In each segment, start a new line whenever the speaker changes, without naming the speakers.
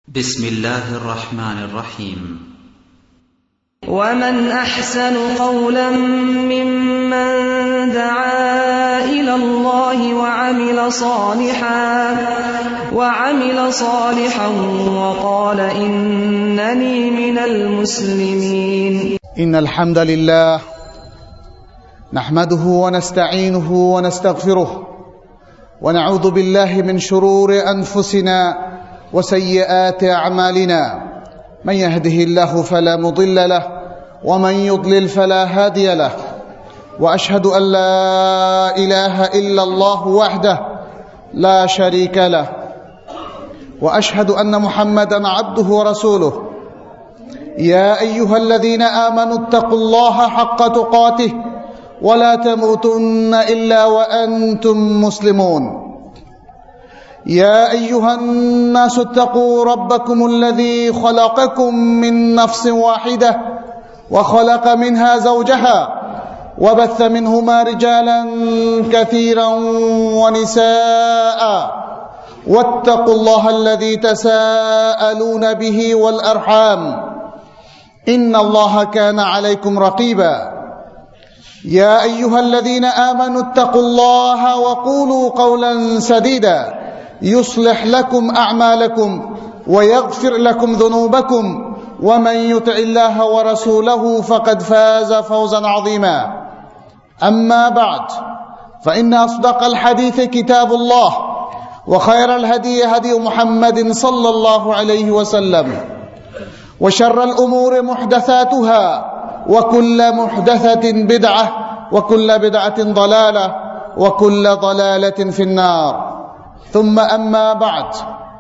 بسم الله الرحمن الرحيم.
ومن أحسن قولا ممن دعا إلى الله وعمل صالحا وقال إنني من المسلمين.
إن الحمد لله نحمده ونستعينه ونستغفره ونعوذ بالله من شرور أنفسنا وسيئات أعمالنا. من يهده الله فلا مضل له ومن يضلل فلا هادي له، وأشهد أن لا إله إلا الله وحده لا شريك له، وأشهد أن محمدا عبده ورسوله. يا أيها الذين آمنوا اتقوا الله حق تقاته ولا تموتن إلا وأنتم مسلمون. يا أيها الناس اتقوا ربكم الذي خلقكم من نفس واحدة وخلق منها زوجها وبث منهما رجالا كثيرا ونساء، واتقوا الله الذي تساءلون به والأرحام إن الله كان عليكم رقيبا. يا أيها الذين آمنوا اتقوا الله وقولوا قولا سديدا يصلح لكم أعمالكم ويغفر لكم ذنوبكم، ومن يطع الله ورسوله فقد فاز فوزا عظيما. أما بعد، فإن أصدق الحديث كتاب الله، وخير الهدي هدي محمد صلى الله عليه وسلم، وشر الأمور محدثاتها، وكل محدثة بدعة، وكل بدعة ضلالة، وكل ضلالة في النار. ثم أما بعد،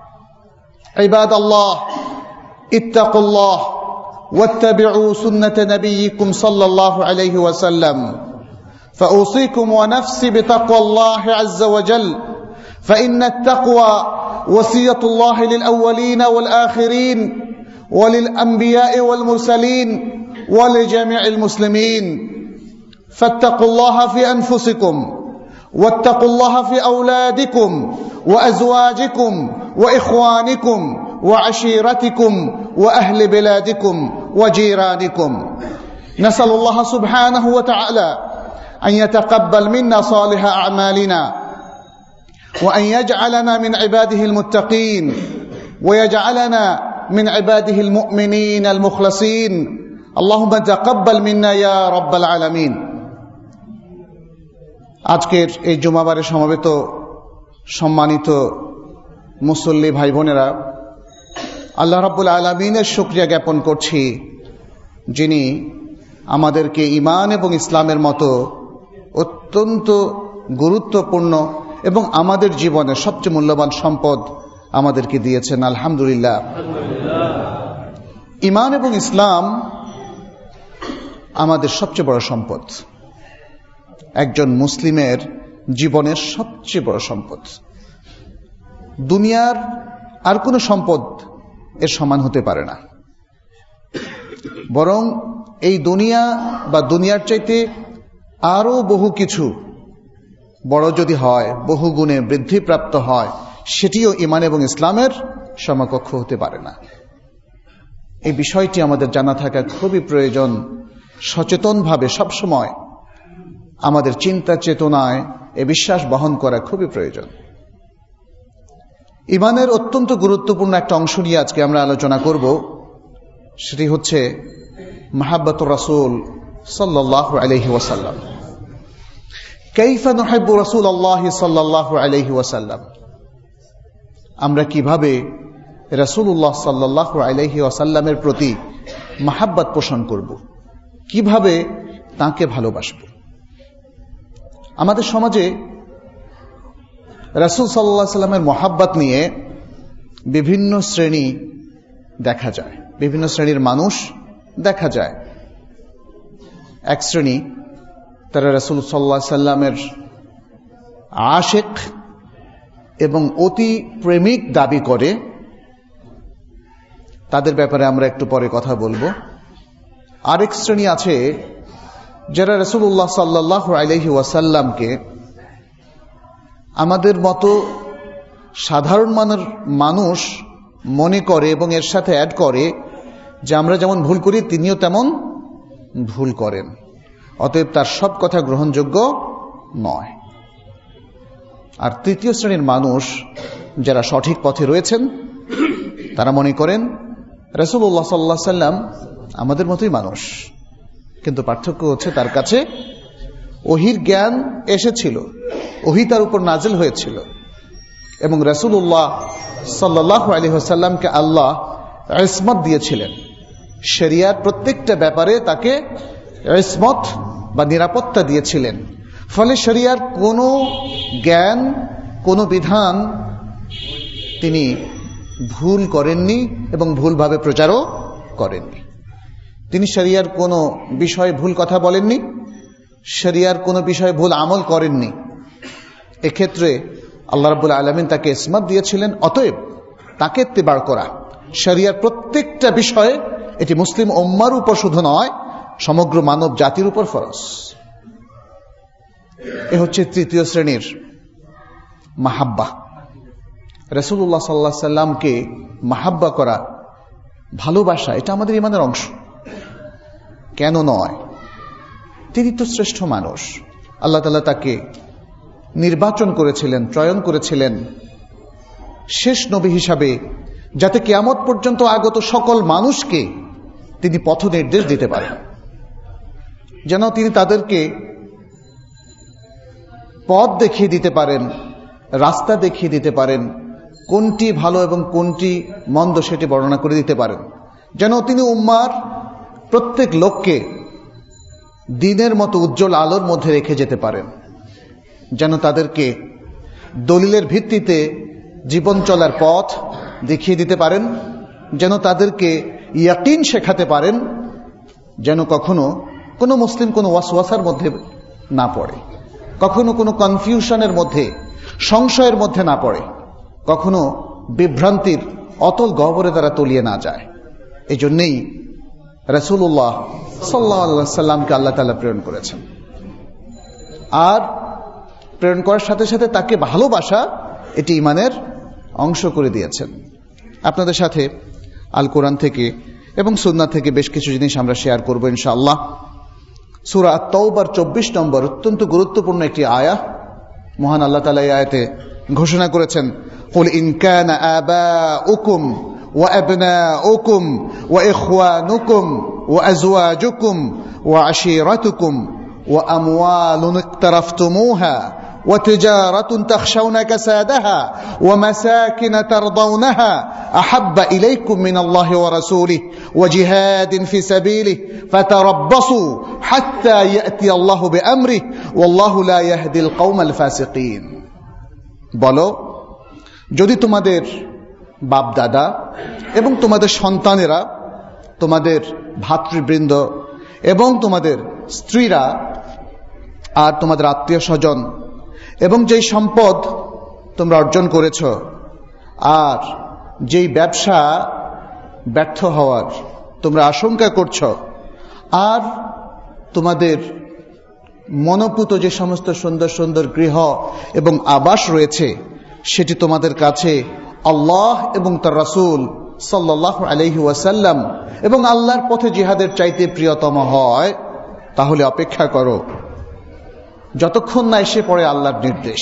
عباد الله اتقوا الله واتبعوا سنة نبيكم صلى الله عليه وسلم، فأوصيكم ونفسي بتقوى الله عز وجل، فإن التقوى وصية الله للأولين والآخرين وللأنبياء والمرسلين ولجميع المسلمين. فاتقوا الله في أنفسكم، واتقوا الله في أولادكم وأزواجكم وإخوانكم وعشيرتكم وأهل بلادكم وجيرانكم. نسأل الله سبحانه وتعالى أن يتقبل منا صالح أعمالنا، وأن يجعلنا من عباده المتقين، ويجعلنا من عباده المؤمنين المخلصين. اللهم تقبل منا يا رب العالمين। আজকের এই জুমাবারে সমবেত সম্মানিত মুসল্লি ভাই বোনেরা, আল্লাহ রাব্বুল আলামিনের শুকরিয়া জ্ঞাপন করছি, যিনি আমাদেরকে ঈমান এবং ইসলামের মতো অত্যন্ত গুরুত্বপূর্ণ এবং আমাদের জীবনের সবচেয়ে মূল্যবান সম্পদ আমাদেরকে দিয়েছেন। আলহামদুলিল্লাহ। ঈমান এবং ইসলাম আমাদের সবচেয়ে বড় সম্পদ, একজন মুসলিমের জীবনের সবচেয়ে বড় সম্পদ। দুনিয়ার আর কোনো সম্পদ এর সমান হতে পারে না। বরং এই দুনিয়া বা দুনিয়ার চাইতে আরো বহু কিছু বড় যদি হয়, বহু গুণে বৃদ্ধিপ্রাপ্ত হয়, সেটিও ঈমান এবং ইসলামের সমকক্ষ হতে পারে না। এই বিষয়টি আমাদের জানা থাকা খুবই প্রয়োজন। সচেতনভাবে সবসময় আমাদের চিন্তা চেতনায় এ বিশ্বাস বহন করা খুবই প্রয়োজন। ঈমানের অত্যন্ত গুরুত্বপূর্ণ একটা অংশ নিয়ে আজকে আমরা আলোচনা করব। সেটি হচ্ছে মাহাব্বতুর রাসূল সাল্লাল্লাহু আলাইহি ওয়াসাল্লাম। কাইফা নুহিব্বু রাসূলুল্লাহ সাল্লাল্লাহু আলাইহি ওয়াসাল্লাম। আমরা কিভাবে রাসূলুল্লাহ সাল্লাল্লাহু আলাইহি ওয়াসাল্লামের প্রতি মাহাব্বত পোষণ করব, কিভাবে তাকে ভালোবাসব। আমাদের সমাজে রাসূল সাল্লাল্লাহু আলাইহি ওয়াসাল্লামের মহাব্বত নিয়ে বিভিন্ন শ্রেণী দেখা যায়, বিভিন্ন শ্রেণীর মানুষ দেখা যায়। এক শ্রেণী, তারা রাসূল সাল্লাল্লাহু আলাইহি ওয়াসাল্লামের আশিক এবং অতি প্রেমিক দাবি করে। তাদের ব্যাপারে আমরা একটু পরে কথা বলবো। আরেক শ্রেণী আছে যারা রাসূলুল্লাহ সাল্লাল্লাহু আলাইহি ওয়াসাল্লামকে আমাদের মতো সাধারণ মানের মানুষ মনে করে এবং এর সাথে অ্যাড করে যে আমরা যেমন ভুল করি তিনিও তেমন ভুল করেন, অতএব তার সব কথা গ্রহণযোগ্য নয়। আর তৃতীয় শ্রেণীর মানুষ যারা সঠিক পথে রয়েছেন তারা মনে করেন রাসূলুল্লাহ সাল্লাল্লাহু আলাইহি ওয়াসাল্লাম আমাদের মতোই মানুষ, কিন্তু পার্থক্য হচ্ছে তার কাছে ওহীর জ্ঞান এসেছিল, ওহী তার উপর নাজিল হয়েছিল এবং রাসূলুল্লাহ সাল্লাল্লাহু আলাইহি ওয়াসাল্লামকে আল্লাহ ইসমত দিয়েছিলেন। শরিয়ার প্রত্যেকটা ব্যাপারে তাকে ইসমত বা নিরাপত্তা দিয়েছিলেন। ফলে শরিয়ার কোনো জ্ঞান, কোনো বিধান তিনি ভুল করেননি এবং ভুলভাবে প্রচারও করেননি। তিনি শরিয়ার কোনো বিষয়ে ভুল কথা বলেননি, শরিয়ার কোনো বিষয়ে ভুল আমল করেননি। এক্ষেত্রে আল্লাহ রাব্বুল আলামিন তাকে ইসমত দিয়েছিলেন। অতএব তাকে ইত্তিবা করা শরিয়ার প্রত্যেকটা বিষয়ে, এটি মুসলিম উম্মার উপর শুধু নয়, সমগ্র মানব জাতির উপর ফরজ। এ হচ্ছে তৃতীয় শ্রেণীর মাহাব্বা। রাসূলুল্লাহ সাল্লাল্লাহু আলাইহি সাল্লামকে মাহাব্বা করা, ভালোবাসা, এটা আমাদের ঈমানের অংশ। কেন নয়? তিনি তো শ্রেষ্ঠ মানুষ। আল্লাহ তাআলা তাকে নির্বাচন করেছিলেন, চয়ন করেছিলেন শেষ নবী হিসাবে, যাতে কিয়ামত পর্যন্ত আগত সকল মানুষকে তিনি পথ নির্দেশ দিতে পারেন, যেন তিনি তাদেরকে পথ দেখিয়ে দিতে পারেন, রাস্তা দেখিয়ে দিতে পারেন, কোনটি ভালো এবং কোনটি মন্দ সেটি বর্ণনা করে দিতে পারেন, যেন তিনি উম্মার প্রত্যেক লোককে দিনের মতো উজ্জ্বল আলোর মধ্যে রেখে যেতে পারেন, যেন তাদেরকে দলিলের ভিত্তিতে জীবন চলার পথ দেখিয়ে দিতে পারেন, যেন তাদেরকে ইয়াকিন শেখাতে পারেন, যেন কখনো কোনো মুসলিম কোনো ওয়াসওয়াসার মধ্যে না পড়ে, কখনো কোনো কনফিউশনের মধ্যে, সংশয়ের মধ্যে না পড়ে, কখনো বিভ্রান্তির অতল গহ্বরে তারা তলিয়ে না যায়। এই জন্যেই রাসূলুল্লাহ সাল্লাল্লাহু আলাইহি ওয়াসাল্লামকে আল্লাহ তাআলা প্রেরণ করেছেন। আর প্রেরণ করার সাথে সাথে তাকে ভালোবাসা, এটি ঈমানের অংশ করে দিয়েছেন। আপনাদের সাথে আল কোরআন থেকে এবং সুন্নাহ থেকে বেশ কিছু জিনিস আমরা শেয়ার করব ইনশাআল্লাহ। সূরা আত-তাওবার 24 নম্বর অত্যন্ত গুরুত্বপূর্ণ একটি আয়াত। মহান আল্লাহ তাআলা এই আয়াতে ঘোষণা করেছেন, কুল ইন কানা আবাউকুম ওয়া আবনাউকুম ওয়া ইখওয়ানুকুম ওয়া আজওয়াজুকুম ওয়া আশীরাতুকুম ওয়া আমওয়ালুন ইকতারাফতুমুহা وتجارة تخشون كسادها ومساكن ترضونها أحب إليكم من الله ورسوله وجهاد في سبيله فتربصوا حتى يأتي الله بأمره والله لا يهدي القوم الفاسقين। বলো, যদি তোমাদের বাপ দাদা এবং তোমাদের সন্তানেরা, তোমাদের ভাতৃবৃন্দ এবং তোমাদের স্ত্রীরা আর তোমাদের আত্মীয় স্বজন এবং যেই সম্পদ তোমরা অর্জন করেছ আর যেই ব্যবসা ব্যর্থ হওয়ার তোমরা আশঙ্কা করছ, আর তোমাদের মনোপুত যে সমস্ত সুন্দর সুন্দর গৃহ এবং আবাস রয়েছে, সেটি তোমাদের কাছে আল্লাহ এবং তার রাসূল সাল্লাল্লাহু আলাইহি ওয়াসাল্লাম এবং আল্লাহর পথে জিহাদের চাইতে প্রিয়তম হয়, তাহলে অপেক্ষা করো যতক্ষণ না এসে পড়ে আল্লাহর নির্দেশ।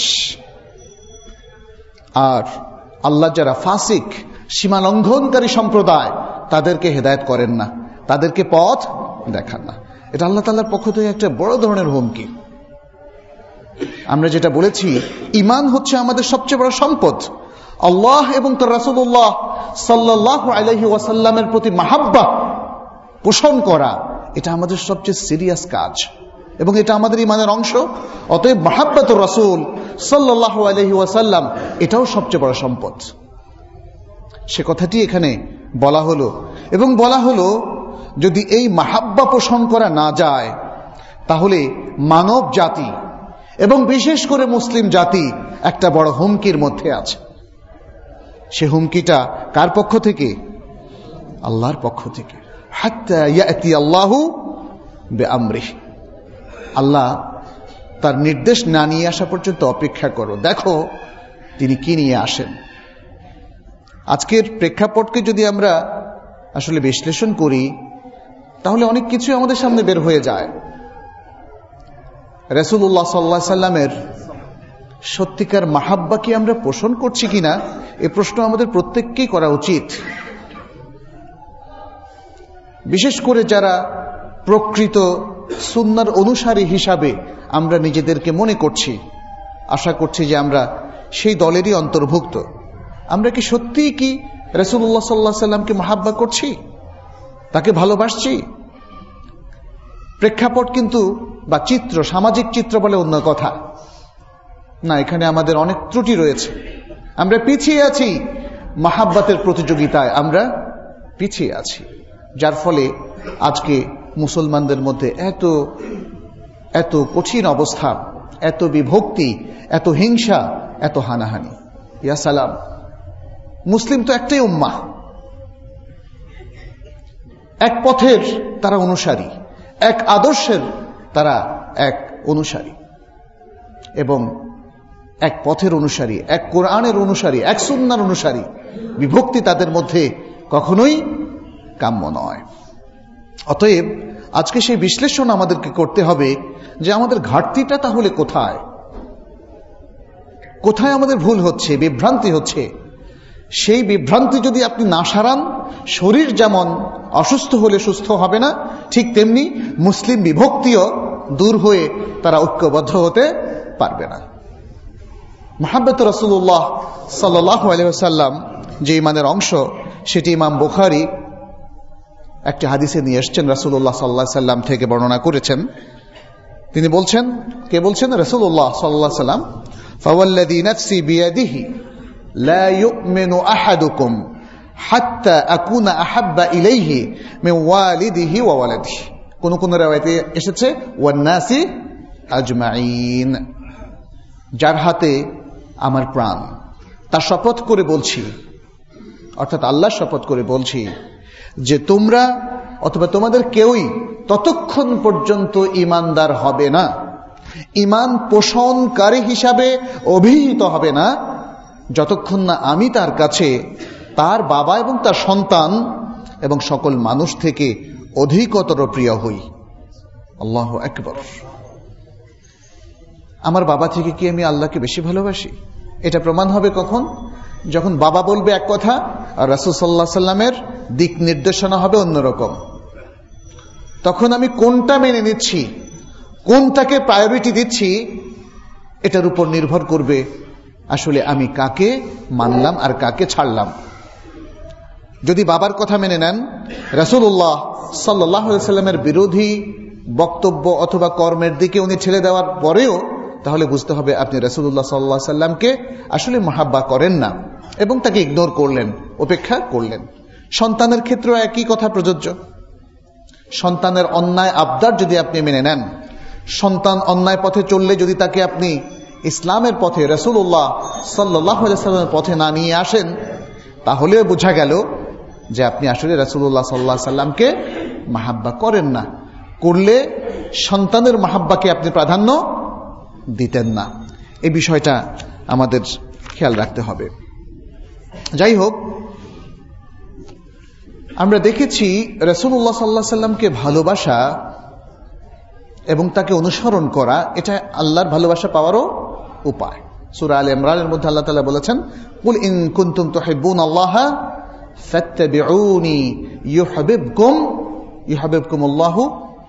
আর আল্লাহ যারা ফাসিক, সীমা লঙ্ঘনকারী সম্প্রদায়, তাদেরকে হেদায়েত করেন না, তাদেরকে পথ দেখান না। এটা আল্লাহ তাআলার পক্ষ থেকে একটা বড় ধরনের হুমকি। আমরা যেটা বলেছি, ঈমান হচ্ছে আমাদের সবচেয়ে বড় সম্পদ। আল্লাহ এবং তার রাসূলুল্লাহ সাল্লাল্লাহু আলাইহি ওয়াসাল্লামের প্রতি মাহাব্বা পোষণ করা, এটা আমাদের সবচেয়ে সিরিয়াস কাজ এবং এটা আমাদের ঈমানের অংশ। অতএব মাহাব্বাতুর রাসূল সাল্লাল্লাহু আলাইহি ওয়াসাল্লাম এটাও সবচেয়ে বড় সম্পদ। সে কথাটি এখানে বলা হলো, এবং বলা হলো যদি এই মাহাব্বা পোষণ করা না যায়, তাহলে মানব জাতি এবং বিশেষ করে মুসলিম জাতি একটা বড় হুমকির মধ্যে আছে। সে হুমকিটা কার পক্ষ থেকে? আল্লাহর পক্ষ থেকে। হাত্তা ইয়াতি আল্লাহু বিআমরিহি, আল্লাহ তার নির্দেশ না নিয়ে আসা পর্যন্ত অপেক্ষা করো, দেখো তিনি কি নিয়ে আসেন। আজকের প্রেক্ষাপটকে যদি আমরা আসলে বিশ্লেষণ করি তাহলে অনেক কিছু আমাদের সামনে বের হয়ে যায়। রাসূলুল্লাহ সাল্লাল্লাহু আলাইহি সাল্লামের সত্যিকার মাহাব্বা কি আমরা পোষণ করছি কিনা, এই প্রশ্ন আমাদের প্রত্যেককেই করা উচিত। বিশেষ করে যারা প্রকৃত সুন্নাহর অনুসারী হিসাবে আমরা নিজেদেরকে মনে করছি, আশা করছি যে আমরা সেই দলেরই অন্তর্ভুক্ত। আমরা কি সত্যিই কি রাসূলুল্লাহ সাল্লাল্লাহু আলাইহি সাল্লামকে মাহাব্বা করছি, তাকে ভালোবাসছি? প্রেক্ষাপট কিন্তু বা চিত্র, সামাজিক চিত্র বলে অন্য কথা না, এখানে আমাদের অনেক ত্রুটি রয়েছে। আমরা পিছিয়ে আছি, মাহাব্বাতের প্রতিযোগিতায় আমরা পিছিয়ে আছি, যার ফলে আজকে মুসলমানদের মধ্যে এত এত কঠিন অবস্থা, এত বিভক্তি, এত হিংসা, এত হানাহানি। ইয়া সালাম, মুসলিম তো একটাই উম্মাহ, এক পথের তারা অনুসারী, এক আদর্শের তারা এক অনুসারী, এবং এক পথের অনুসারী, এক কোরআনের অনুসারী, এক সুন্নাহর অনুসারী। বিভক্তি তাদের মধ্যে কখনোই কাম্য নয়। অতএব আজকে সেই বিশ্লেষণ আমাদেরকে করতে হবে যে আমাদের ঘাটতিটা তাহলে কোথায়, কোথায় আমাদের ভুল হচ্ছে, বিভ্রান্তি হচ্ছে। সেই বিভ্রান্তি যদি আপনি না সারান, শরীর যেমন অসুস্থ হলে সুস্থ হবে না, ঠিক তেমনি মুসলিম বিভক্তিও দূর হয়ে তারা ঐক্যবদ্ধ হতে পারবে না। মুহাম্মদ রাসূলুল্লাহ সাল্লাল্লাহু আলাইহি ওয়াসাল্লাম যে ইমানের অংশ, সেটি ইমাম বুখারী একটি হাদিসে নিয়ে এসেছেন, রাসূলুল্লাহ সাল্লাল্লাহু আলাইহি ওয়াসাল্লাম থেকে বর্ণনা করেছেন। তিনি বলছেন, কে বলছেন? রাসূলুল্লাহ সাল্লাল্লাহু আলাইহি ওয়াসাল্লাম, ফাওয়াল্লাযী নাফসি বিয়াদিহি লা ইউমিনু আহাদুকুম হাত্তা আকুনা আহাব্বা ইলাইহি মিন ওয়ালিদিহি ওয়া ওয়ালাদিহি। কোন কোন riwayate এসেছে ওয়ান নাসি আজমাইন। যার হাতে আমার প্রাণ, তার শপথ করে বলছি, অর্থাৎ আল্লাহর শপথ করে বলছি, যে তোমরা অথবা তোমাদের কেউই ততক্ষণ পর্যন্ত ঈমানদার হবে না, ঈমান পোষণকারী হিসাবে অভিহিত হবে না, যতক্ষণ না আমি তার কাছে তার বাবা এবং তার সন্তান এবং সকল মানুষ থেকে অধিকতর প্রিয় হই। আল্লাহু আকবার। আমার বাবা থেকে কি আমি আল্লাহকে বেশি ভালোবাসি? এটা প্রমাণ হবে কখন? যখন বাবা বলবে এক কথা আর রাসূল সাল্লাল্লাহু আলাইহি সাল্লামের দিক নির্দেশনা হবে অন্যরকম। তখন আমি কোনটা মেনে নিচ্ছি, কোনটাকে প্রায়োরিটি দিচ্ছি, এটার উপর নির্ভর করবে আসলে আমি কাকে মানলাম আর কাকে ছাড়লাম। যদি বাবার কথা মেনে নেন, রাসূলুল্লাহ সাল্লাল্লাহু আলাইহি সাল্লামের বিরোধী বক্তব্য অথবা কর্মের দিকে উনি ঠেলে দেওয়ার পরেও, তাহলে বুঝতে হবে আপনি রাসূলুল্লাহ সাল্লাল্লাহু আলাইহি সাল্লামকে আসলে মাহাব্বা করেন না এবং তাকে ইগনোর করলেন, উপেক্ষা করলেন। সন্তানের ক্ষেত্রেও একই কথা প্রযোজ্য। সন্তানের অন্যায় আবদার যদি আপনি মেনে নেন, সন্তান অন্যায় পথে চললে যদি তাকে আপনি ইসলামের পথে, রাসূলুল্লাহ সাল্লাল্লাহু আলাইহি সাল্লামের পথে না নিয়ে আসেন, তাহলেও বোঝা গেল যে আপনি আসলে রাসূলুল্লাহ সাল্লাল্লাহু আলাইহি সাল্লামকে মাহাব্বা করেন না। করলে সন্তানের মাহাব্বাকে আপনি প্রাধান্য দিতেন না। এই বিষয়টা আমাদের খেয়াল রাখতে হবে। যাই হোক, আমরা দেখেছি রাসূলুল্লাহ সাল্লাল্লাহু আলাইহি সাল্লামকে ভালোবাসা এবং তাকে অনুসরণ করা, এটা আল্লাহর ভালোবাসা পাওয়ারও উপায়। সূরা আলে ইমরানের মধ্যে আল্লাহ তাআলা বলেছেন, কুল ইন কুনতুম তুহিব্বুনাল্লাহা ফাত্তাবিউনি ইউহিব্বুকুমুল্লাহু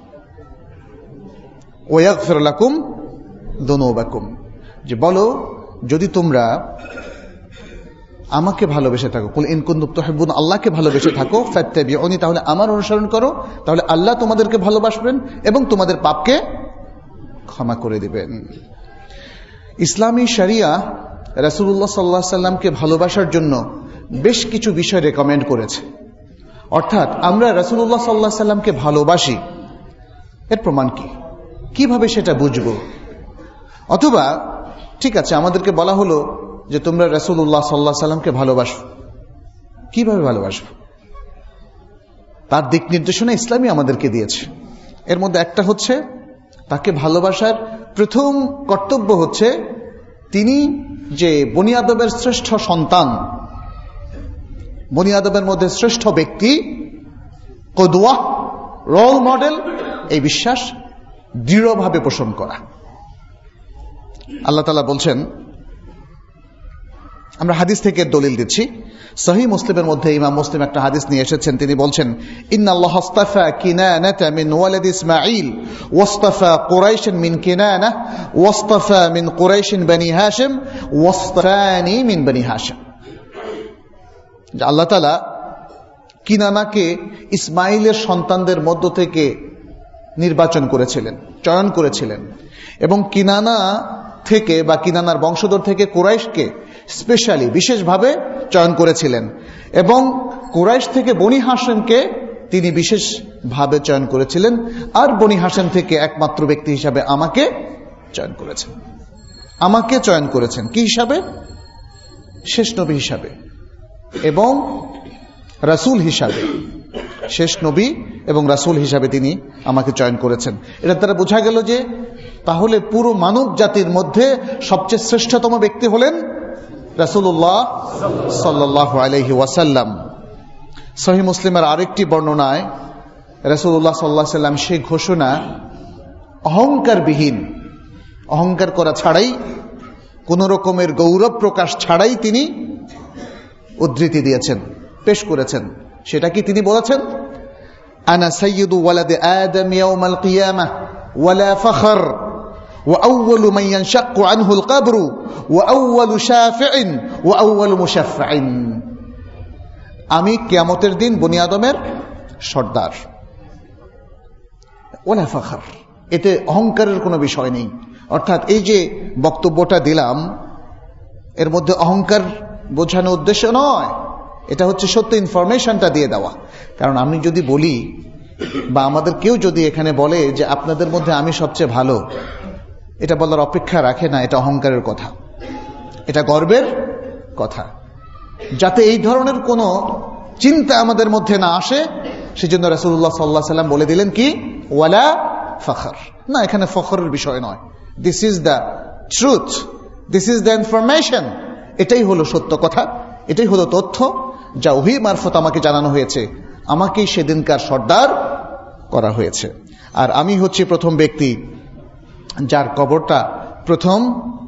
ওয়া ইয়াগফির লাকুম যুনুবাকুম। যে বলো, যদি তোমরা আমাকে ভালোবেসে থাকো, কুল ইন কুনতুম তুহিব্বুন, আল্লাহকে ভালোবেসে থাকো, ফাত্তাবিউনি, তাহলে আমার অনুসরণ করো, তাহলে আল্লাহ তোমাদেরকে ভালোবাসবেন এবং তোমাদের পাপকে ক্ষমা করে দিবেন। ইসলামী শরিয়া রাসূলুল্লাহ সাল্লাল্লাহু আলাইহি সাল্লামকে ভালোবাসার জন্য বেশ কিছু বিষয় রেকমেন্ড করেছে। অর্থাৎ আমরা রাসূলুল্লাহ সাল্লাল্লাহু আলাইহি সাল্লামকে ভালোবাসি, এর প্রমাণ কি, কিভাবে সেটা বুঝবো? অথবা ঠিক আছে, আমাদেরকে বলা হলো যে তোমরা রাসূলুল্লাহ সাল্লাল্লাহু আলাইহি সাল্লামকে ভালোবাসো, কিভাবে ভালোবাসো? তার দিক নির্দেশনা ইসলামই আমাদেরকে দিয়েছে। এর মধ্যে একটা হচ্ছে, তাকে ভালোবাসার প্রথম কর্তব্য হচ্ছে তিনি যে বনি আদমের শ্রেষ্ঠ সন্তান, বনি আদমের মধ্যে শ্রেষ্ঠ ব্যক্তি, কদওয়া, রোল মডেল, এই বিশ্বাস দৃঢ়ভাবে পোষণ করা। আল্লাহ তাআলা বলছেন, আমরা হাদিস থেকে দলিল দিচ্ছি, সহিহ মুসলিমের মধ্যে ইমাম মুসলিম একটা হাদিস নিয়ে এসেছেন। তিনি বলছেন, ইন্নাল্লাহ আস্তাফা কিনানাতা মিন ওয়ালাদ ইসমাঈল ওয়াস্তাফা কুরাইশান মিন কিনানা ওয়াস্তাফা মিন কুরাইশিন বনি হাশিম ওয়াস্তাফানি মিন বনি হাশিম। আল্লাহ তাআলা কিনানাকে ইসমাইলের সন্তানদের মধ্য থেকে নির্বাচন করেছিলেন, চয়ন করেছিলেন, এবং কিনানা থেকে বা কিনানার বংশধর থেকে কুরাইশকে স্পেশালি বিশেষভাবে চয়ন করেছিলেন, এবং কুরাইশ থেকে বনি হাশিমকে তিনি বিশেষভাবে চয়ন করেছিলেন, আর বনি হাশিম থেকে একমাত্র ব্যক্তি হিসাবে আমাকে চয়ন করেছেন। আমাকে চয়ন করেছেন কি হিসাবে? শেষ নবী হিসাবে এবং রাসূল হিসাবে। শেষ নবী এবং রাসূল হিসাবে তিনি আমাকে চয়ন করেছেন। এটা দ্বারা বোঝা গেল যে তাহলে পুরো মানব জাতির মধ্যে সবচেয়ে শ্রেষ্ঠতম ব্যক্তি হলেন রাসূলুল্লাহ সাল্লাল্লাহু আলাইহি ওয়াসাল্লাম। সহিহ মুসলিমের আরেকটি বর্ণনায় রাসূলুল্লাহ সাল্লাল্লাহু আলাইহি ওয়াসাল্লাম সেই ঘোষণা অহংকারবিহীন, অহংকার করা ছাড়াই, কোন রকমের গৌরব প্রকাশ ছাড়াই তিনি উদ্ধৃতি দিয়েছেন, পেশ করেছেন। সেটা কি তিনি বলেছেন? আনা সাইয়্যিদু ওয়ালাদি আদম ইয়াউমাল কিয়ামাহ ওয়ালা ফখর ওয়া আউওয়ালু মান ইয়ানশাক্কু আনহুল কবরু ওয়া আউওয়ালু শাফিইন ওয়া আউওয়ালু মুশাফফাইন। আমি কিয়ামতের দিন বনি আদমের সর্দার। ওয়ালা ফখর, এতে অহংকারের কোনো বিষয় নেই। অর্থাৎ এই যে বক্তব্যটা দিলাম, এর মধ্যে অহংকার বোঝানোর উদ্দেশ্য নয়, এটা হচ্ছে সত্য ইনফরমেশনটা দিয়ে দেওয়া। কারণ আমি যদি বলি বা আমাদের কেউ যদি এখানে বলে যে আপনাদের মধ্যে আমি সবচেয়ে ভালো, এটা বলার অপেক্ষা রাখে না, এটা অহংকারের কথা, এটা গর্বের কথা। যাতে এই ধরনের কোনো চিন্তা আমাদের মধ্যে না আসে, সেজন্য রাসূলুল্লাহ সাল্লাল্লাহু আলাইহি ওয়াসাল্লাম বলে দিলেন কি, ওয়ালা ফখর। না, এখানে ফখরের বিষয় নয়। This is the truth, this is the information. এটাই হলো সত্য কথা, এটাই হলো তথ্য যা ওহী মারফত আমাকে জানানো হয়েছে। আমাকেই সেদিনকার সর্দার করা হয়েছে। আর আমি হচ্ছি প্রথম ব্যক্তি যার কবরটা প্রথম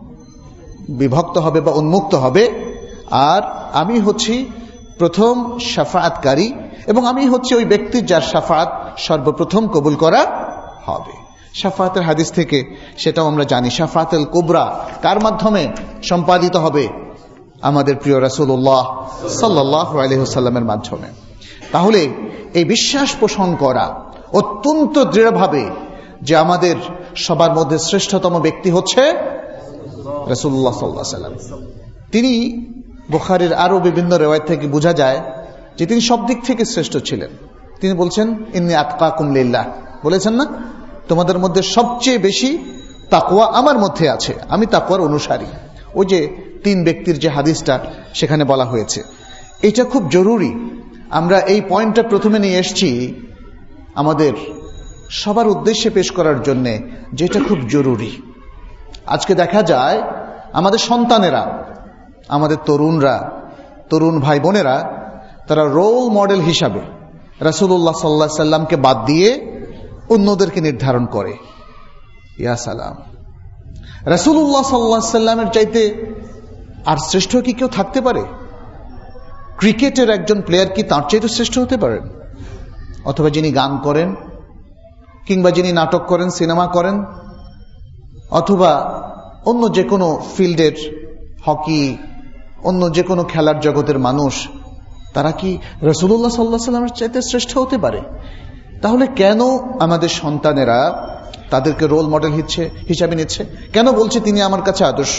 বিভক্ত হবে বা উন্মুক্ত হবে, আর আমি হচ্ছি প্রথম শাফাআতকারী, এবং আমি হচ্ছি ওই ব্যক্তি যার শাফাআত সর্বপ্রথম কবুল করা হবে। শাফাআতের হাদিস থেকে সেটাও আমরা জানি, শাফাআতুল কুবরা কার মাধ্যমে সম্পাদিত হবে? আমাদের প্রিয় রাসূলুল্লাহ সাল্লাল্লাহু আলাইহি ওয়াসাল্লামের মাধ্যমে। তাহলে এই বিশ্বাস পোষণ করা অত্যন্ত দৃঢ়ভাবে যে আমাদের সবার মধ্যে শ্রেষ্ঠতম ব্যক্তি হচ্ছে রাসূলুল্লাহ সাল্লাল্লাহু আলাইহি ওয়াসাল্লাম। তিনি, বুখারীর আরো বিভিন্ন রিওয়ায়াত থেকে বোঝা যায় যে তিনি সব দিক থেকে শ্রেষ্ঠ ছিলেন। তিনি বলছেন, ইন্নী আতকাকুম লিল্লাহ, বলেছেন না, তোমাদের মধ্যে সবচেয়ে বেশি তাকওয়া আমার মধ্যে আছে, আমি তাকওয়ার অনুসারী। ওই যে তিন ব্যক্তির যে হাদিসটা সেখানে বলা হয়েছে, এটা খুব জরুরি। আমরা এই পয়েন্টটা প্রথমে নিয়ে এসেছি আমাদের সবার উদ্দেশ্যে পেশ করার জন্যে, যেটা খুব জরুরি। আজকে দেখা যায় আমাদের সন্তানেরা, আমাদের তরুণরা, তরুণ ভাই বোনেরা, তারা রোল মডেল হিসাবে রাসূলুল্লাহ সাল্লাল্লাহু আলাইহি সাল্লামকে বাদ দিয়ে অন্যদেরকে নির্ধারণ করে। ইয়া সালাম, রাসূলুল্লাহ সাল্লাল্লাহু আলাইহি সাল্লামের চাইতে আর শ্রেষ্ঠ কি কেউ থাকতে পারে? ক্রিকেটের একজন প্লেয়ার কি তার চাইতে শ্রেষ্ঠ হতে পারেন? অথবা যিনি গান করেন, কিংবা যিনি নাটক করেন, সিনেমা করেন, অথবা অন্য যে কোনো ফিল্ডের, হকি, অন্য যে কোনো খেলার জগতের মানুষ, তারা কি রাসূলুল্লাহ সাল্লাল্লাহু আলাইহি সাল্লামের চাইতে শ্রেষ্ঠ হতে পারে? তাহলে কেন আমাদের সন্তানেরা তাদেরকে রোল মডেল হিসাবে নিচ্ছে? কেন বলছে তিনি আমার কাছে আদর্শ?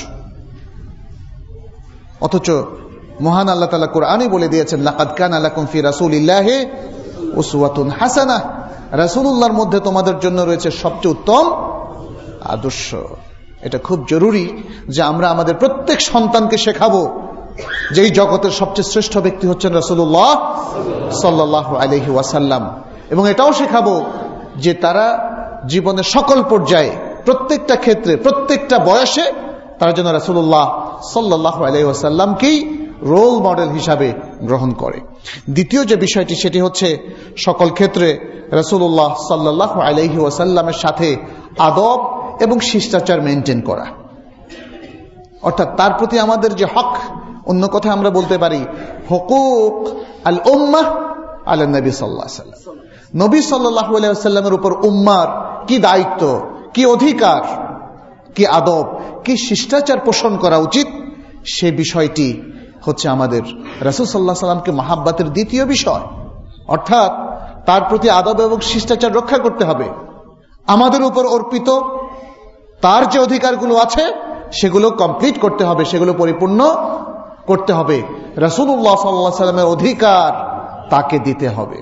অথচ মহান আল্লাহ তাআলা কোরআনে বলে দিয়েছেন, লাকাদ কানা লাকুম ফি রাসূলিল্লাহি উসওয়াতুন হাসানাহ, রাসূলুল্লাহর মধ্যে তোমাদের জন্য রয়েছে সবচেয়ে উত্তম আদর্শ। এটা খুব জরুরি যে আমরা আমাদের প্রত্যেক সন্তানকে শেখাবো যে এই জগতের সবচেয়ে শ্রেষ্ঠ ব্যক্তি হচ্ছেন রাসূলুল্লাহ সাল্লাল্লাহু আলাইহি ওয়াসাল্লাম, এবং এটাও শেখাবো যে তারা জীবনের সকল পর্যায়ে, প্রত্যেকটা ক্ষেত্রে, প্রত্যেকটা বয়সে তারা যেন রাসূলুল্লাহ সাল্লাল্লাহু আলাইহি ওয়াসাল্লামকেই রোল মডেল হিসাবে গ্রহণ করে। দ্বিতীয় যে বিষয়টি সেটি হচ্ছে সকল ক্ষেত্রে রাসূলুল্লাহ সাল্লাল্লাহু আলাইহি ওয়াসাল্লামের সাথে আদব এবং শিষ্টাচার মেনটেন করা, অর্থাৎ তার প্রতি আমাদের যে হক, অন্য কথা আমরা বলতে পারি হুকুক আল উম্মাহ আলা নবী সাল্লাল্লাহু আলাইহি ওয়াসাল্লাম, নবী সাল্লাল্লাহু আলাইহি ওয়াসাল্লামের উপর উম্মার কি দায়িত্ব, কি অধিকার, কি আদব, কি শিষ্টাচার পোষণ করা উচিত, সে বিষয়টি হচ্ছে আমাদের রাসূল সাল্লাল্লাহু আলাইহি ওয়াসাল্লামকে মহাব্বতের দ্বিতীয় বিষয়। অর্থাৎ তার প্রতি আদব এবং শিষ্টাচার রক্ষা করতে হবে। আমাদের উপর অর্পিত তার যে অধিকারগুলো আছে সেগুলো কমপ্লিট করতে হবে, সেগুলো পরিপূর্ণ করতে হবে। রাসূলুল্লাহ সাল্লাল্লাহু আলাইহি ওয়াসাল্লামের অধিকার তাকে দিতে হবে।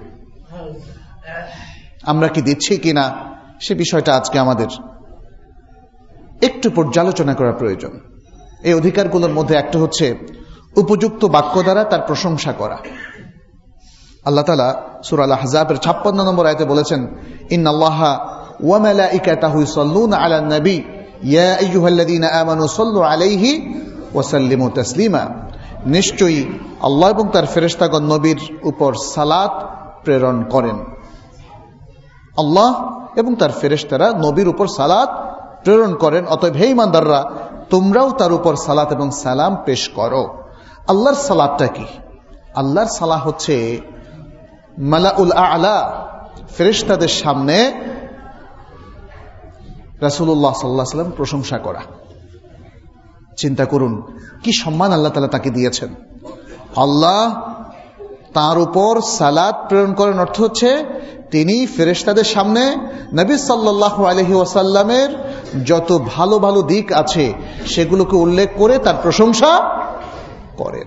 আমরা কি দিচ্ছি কিনা সে বিষয়টা আজকে আমাদের একটু পর্যালোচনা করা প্রয়োজন। এই অধিকারগুলোর মধ্যে একটা হচ্ছে উপযুক্ত বাক্য দ্বারা তার প্রশংসা করা। আল্লাহ তাআলা সূরা আল-আহজাবের 56 নম্বর আয়াতে বলেছেন, ইন্নাল্লাহা ওয়া মালাইকাতাহু ইউসাল্লুনা আলান নবী ইয়া আইয়ুহাল্লাযীনা আমানু সাল্লু আলাইহি ওয়া সাল্লিমু তাসলিমা। নিশ্চয়ই আল্লাহ এবং তার ফেরেশতাগণ নবীর উপর সালাত প্রেরণ করেন। আল্লাহ এবং তার ফেরেশতারা নবীর উপর সালাত প্রেরণ করেন, অতএব হে ঈমানদাররা তোমরাও তার উপর সালাত এবং সালাম পেশ করো। আল্লাহর সালাতটা কি? আল্লাহর সালাহ হচ্ছে মালাউল আ'লা, ফেরেশতাদের সামনে রাসূলুল্লাহ সাল্লাল্লাহু আলাইহি ওয়াসাল্লাম প্রশংসা করা। চিন্তা করুন কি সম্মান আল্লাহ তাআলা তাকে দিয়েছেন। আল্লাহ তার উপর সালাত প্রেরণ করেন, অর্থ হচ্ছে তিনি ফেরেশতাদের সামনে নবী সাল্লাল্লাহু আলাইহি ওয়াসাল্লামের যত ভালো ভালো দিক আছে সেগুলোকে উল্লেখ করে তার প্রশংসা করেন।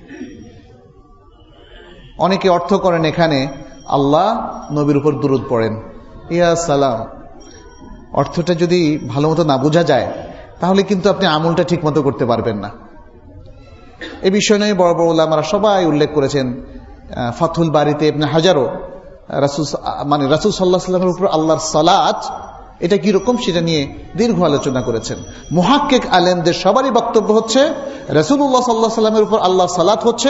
অনেকে অর্থ করেন এখানে আল্লাহ নবীর উপর দুরূদ পড়েন, ইয়া সালাম। অর্থটা যদি ভালো মতো না বোঝা যায় তাহলে কিন্তু আপনি আমলটা ঠিক মতো করতে পারবেন না। এ বিষয় নিয়ে বড় বড় উলামারা সবাই উল্লেখ করেছেন। ফাথুল বারিতে ইবনে হাজারও রাসূল সাল্লাল্লাহু আলাইহি ওয়াসাল্লামের উপর আল্লাহর সালাত এটা কি রকম সেটা নিয়ে দীর্ঘ আলোচনা করেছেন। মুহাক্কিক আলেমদের সবারই বক্তব্য হচ্ছে রাসূলুল্লাহ সাল্লাল্লাহু আলাইহি ওয়াসাল্লামের উপর আল্লাহর সালাত হচ্ছে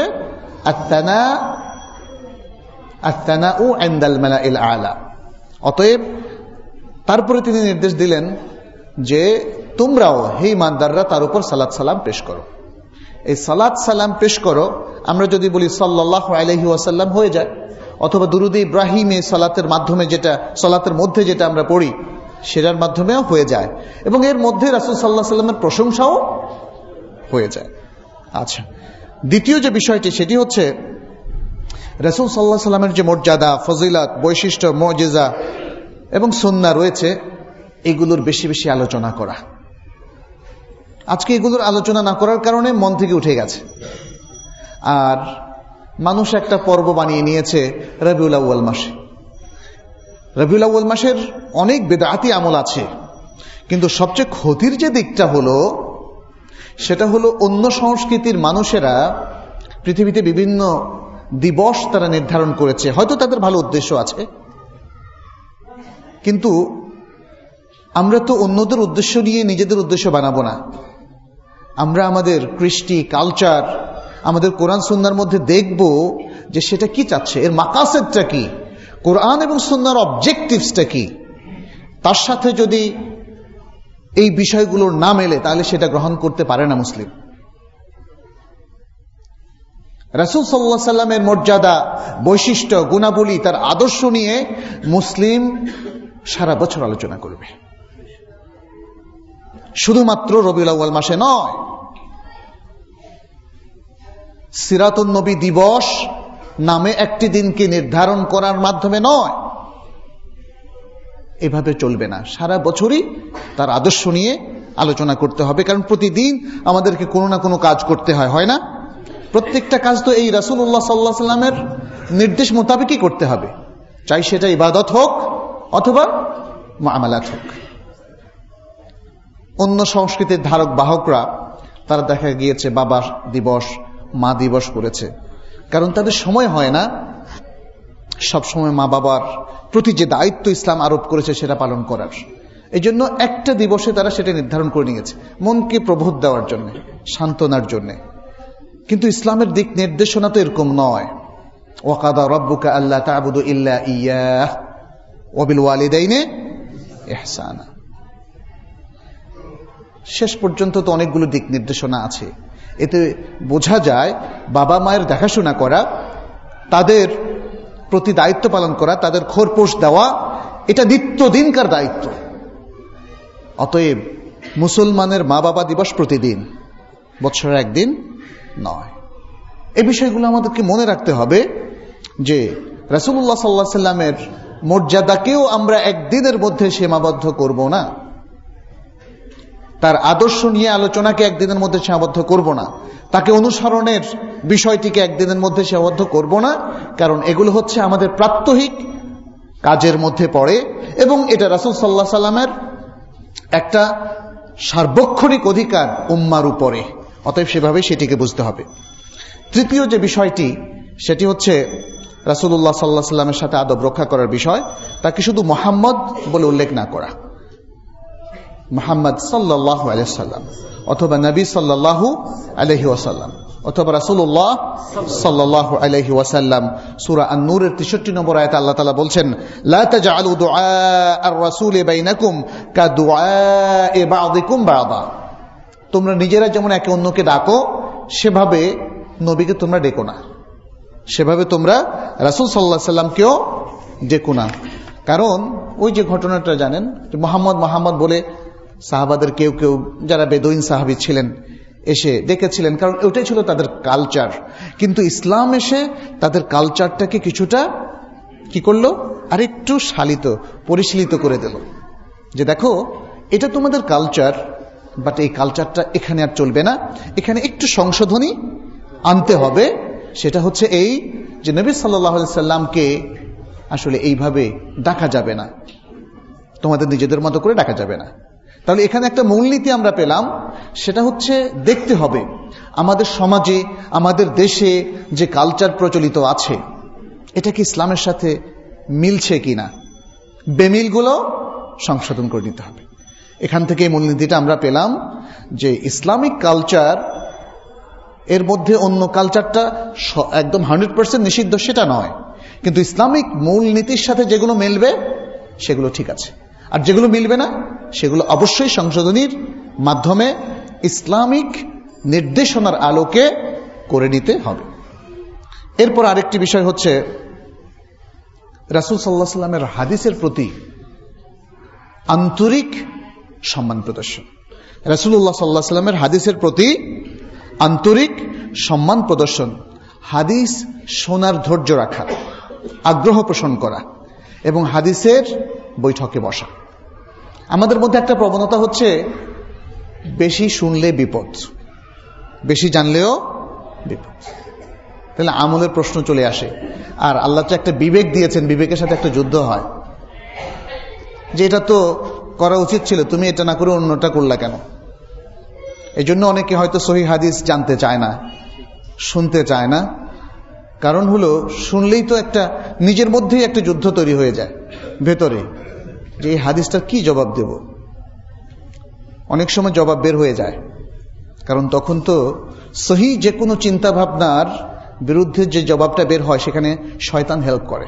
আত-তানাউ ইনদাল মালাইল আ'লা। অতএব তারপরে তিনি নির্দেশ দিলেন যে তোমরাও হে ঈমানদাররা তার উপর সালাত সালাম পেশ করো। এই সালাত সালাম পেশ করো আমরা যদি বলি সাল্লাল্লাহু আলাইহি ওয়াসাল্লাম হয়ে যায়, অথবা দুরুদ ইব্রাহিমে সালাতের মাধ্যমে যেটা সালাতের মধ্যে যেটা আমরা পড়ি সেটার মাধ্যমেও হয়ে যায়, এবং এর মধ্যে রাসূল সাল্লাল্লাহু আলাইহি ওয়াসাল্লামের প্রশংসাও হয়ে যায়। আচ্ছা, দ্বিতীয় যে বিষয়টি সেটি হচ্ছে রাসূল সাল্লাল্লাহু আলাইহি ওয়াসাল্লামের যে মর্যাদা, ফজিলত, বৈশিষ্ট্য, মুজিজা এবং সুন্নাহ রয়েছে এগুলোর বেশি বেশি আলোচনা করা। আজকে এগুলোর আলোচনা না করার কারণে মন থেকে উঠে গেছে। আর মানুষ একটা পর্ব বানিয়ে নিয়েছে রবিউল আউয়াল মাসে। রবিউল আউয়াল মাসের অনেক বিদআতি আমল আছে, কিন্তু সবচেয়ে ক্ষতির যে দিকটা হলো সেটা হলো অন্য সংস্কৃতির মানুষেরা পৃথিবীতে বিভিন্ন দিবস তারা নির্ধারণ করেছে, হয়তো তাদের ভালো উদ্দেশ্য আছে, কিন্তু আমরা তো অন্যদের উদ্দেশ্য নিয়ে নিজেদের উদ্দেশ্য বানাবো না। আমরা আমাদের কৃষ্টি, কালচার, আমাদের কোরআন সুন্নাহর মধ্যে দেখব যে সেটা কি চাচ্ছে, এর মাকাসেদটা কি, কোরআন এবং সুন্নাহর অবজেক্টিভসটা কি। তার সাথে যদি এই বিষয়গুলোর না মেলে তাহলে সেটা গ্রহণ করতে পারে না মুসলিম। রাসূল সাল্লাল্লাহু আলাইহি ওয়াসাল্লামের মর্যাদা, বৈশিষ্ট্য, গুণাবলী, তার আদর্শ নিয়ে মুসলিম সারা বছর আলোচনা করবে, শুধুমাত্র রবিউল আউয়াল মাসে নয়। সিরাতুন নবী দিবস নামে একটি দিনকে নির্ধারণ করার মাধ্যমে নয়, এভাবে চলবে না। সারা বছরই তার আদর্শ নিয়ে আলোচনা করতে হবে, কারণ প্রতিদিন আমাদেরকে কোনো না কোনো কাজ করতে হয় না? প্রত্যেকটা কাজ তো এই রাসূলুল্লাহ সাল্লাল্লাহু আলাইহি ওয়াসাল্লামের নির্দেশ মোতাবেকই করতে হবে, চাই সেটা ইবাদত হোক অথবা মুআমালাত হোক। অন্য সংস্কৃতির ধারক বাহকরা তারা দেখা গিয়েছে বাবা দিবস, মা দিবস করেছে, কারণ তাদের সময় হয় না সব সময় মা বাবার প্রতি যে দায়িত্ব ইসলাম আরোপ করেছে সেটা পালন করার। এই জন্য একটা দিবসে তারা সেটা নির্ধারণ করে নিয়েছে, মনকে প্রবোধ দেওয়ার জন্য, সান্ত্বনার জন্য। কিন্তু ইসলামের দিক নির্দেশনা তো এরকম নয়। ওয়াকাদা রাব্বুকা আল্লা তা'বুদু ইল্লা ইয়্যাহ ওয়া বিল ওয়ালিদাইনি ইহসানা। শেষ পর্যন্ত তো অনেকগুলো দিক নির্দেশনা আছে। এতে বোঝা যায় বাবা মায়ের দেখাশোনা করা, তাদের প্রতি দায়িত্ব পালন করা, তাদের খোরপোশ দেওয়া, এটা নিত্যদিনকার দায়িত্ব। অতএব মুসলমানের মা বাবা দিবস প্রতিদিন, বছরে একদিন নয়। এই বিষয়গুলো আমাদেরকে মনে রাখতে হবে যে রাসূলুল্লাহ সাল্লাল্লাহু আলাইহি সাল্লামের মর্যাদাকেও আমরা একদিনের মধ্যে সীমাবদ্ধ করব না, তার আদর্শ নিয়ে আলোচনাকে একদিনের মধ্যে সীমাবদ্ধ করব না, তাকে অনুসরণের বিষয়টিকে একদিনের মধ্যে সীমাবদ্ধ করব না, কারণ এগুলো হচ্ছে আমাদের প্রাত্যহিক কাজের মধ্যে পড়ে এবং এটা রাসূল সাল্লাল্লাহু আলাইহি সাল্লামের একটা সার্বক্ষণিক অধিকার উম্মার উপরে। অতএব সেভাবে সেটিকে বুঝতে হবে। তৃতীয় যে বিষয়টি, সেটি হচ্ছে রাসূলুল্লাহ সাল্লাল্লাহু আলাইহি সাল্লামের সাথে আদব রক্ষা করার বিষয়। তাকে শুধু মুহাম্মদ বলে উল্লেখ না করা, মুহাম্মদ সাল্লাল্লাহু আলাইহি ওয়াসাল্লাম অথবা নবী সাল্লাল্লাহু আলাইহি ওয়াসাল্লাম অথবা রাসূলুল্লাহ সাল্লাল্লাহু আলাইহি ওয়াসাল্লাম। সূরা আন-নূরের 63 নম্বর আয়াতে আল্লাহ তাআলা বলছেন, লা তাজআলু দুআ আর-রাসূলি বাইনাকুম কাদুআই বা'দিকুম বা'দা। তোমরা নিজেরা যেমন একে অন্যকে ডাকো, সেভাবে নবীকে তোমরা ডেকো না, সেভাবে তোমরা রাসূল সাল্লাল্লাহু আলাইহি সাল্লামকেও ডেকো না। কারণ ওই যে ঘটনাটা জানেন, মুহাম্মদ মুহাম্মদ বলে সাহাবাদের কেউ কেউ যারা বেদুইন সাহাবী ছিলেন এসে ডেকেছিলেন, কারণ ওটাই ছিল তাদের কালচার। কিন্তু ইসলাম এসে তাদের কালচারটাকে কিছুটা কি করলো, আরেকটু শালিত পরিশীলিত করে দিল, যে দেখো এটা তোমাদের কালচার, বাট এই কালচারটা এখানে আর চলবে না, এখানে একটু সংশোধনী আনতে হবে। সেটা হচ্ছে এই যে নবী সাল্লাল্লাহু আলাইহি সাল্লামকে আসলে এইভাবে ডাকা যাবে না, তোমাদের নিজেদের মতো করে ডাকা যাবে না। তাহলে এখানে একটা মূলনীতি আমরা পেলাম, সেটা হচ্ছে দেখতে হবে আমাদের সমাজে, আমাদের দেশে যে কালচার প্রচলিত আছে এটা কি ইসলামের সাথে মিলছে কিনা, বেমিলগুলো সংশোধন করে নিতে হবে। এখান থেকে এই মূলনীতিটা আমরা পেলাম যে ইসলামিক কালচার এর মধ্যে অন্য কালচারটা একদম 100% নিষিদ্ধ সেটা নয়, কিন্তু ইসলামিক মূলনীতির সাথে যেগুলো মিলবে সেগুলো ঠিক আছে, আর যেগুলো মিলবে না সেগুলো অবশ্যই সংশোধনীর মাধ্যমে ইসলামিক নির্দেশনার আলোকে করে নিতে হবে। এরপর আরেকটি বিষয় হচ্ছে রাসূল সাল্লাল্লাহু আলাইহি সাল্লামের হাদিসের প্রতি আন্তরিক সম্মান প্রদর্শন। রাসূলুল্লাহ সাল্লাল্লাহু আলাইহি সাল্লামের হাদিসের প্রতি আন্তরিক সম্মান প্রদর্শন, হাদিস শোনার ধৈর্য রাখা, আগ্রহ পোষণ করা এবং হাদিসের বৈঠকে বসা। আমাদের মধ্যে একটা প্রবণতা হচ্ছে বেশি শুনলে বিপদ, বেশি জানলেও বিপদ। তাহলে আমলের প্রশ্ন চলে আসে। আর আল্লাহ তো একটা বিবেক দিয়েছেন, বিবেকের সাথে একটা যুদ্ধ হয় যে এটা তো করা উচিত ছিল, তুমি এটা না করে অন্যটা করলা কেন। এই জন্য অনেকে হয়তো সহিহ হাদিস জানতে চায় না, শুনতে চায় না। কারণ হলো শুনলেই তো একটা নিজের মধ্যেই একটা যুদ্ধ তৈরি হয়ে যায় ভেতরে, যে এই হাদিসটার কি জবাব দেব। অনেক সময় জবাব বের হয়ে যায়, কারণ তখন তো সহি যে কোনো চিন্তা ভাবনার বিরুদ্ধে যে জবাবটা বের হয় সেখানে শয়তান হেল্প করে।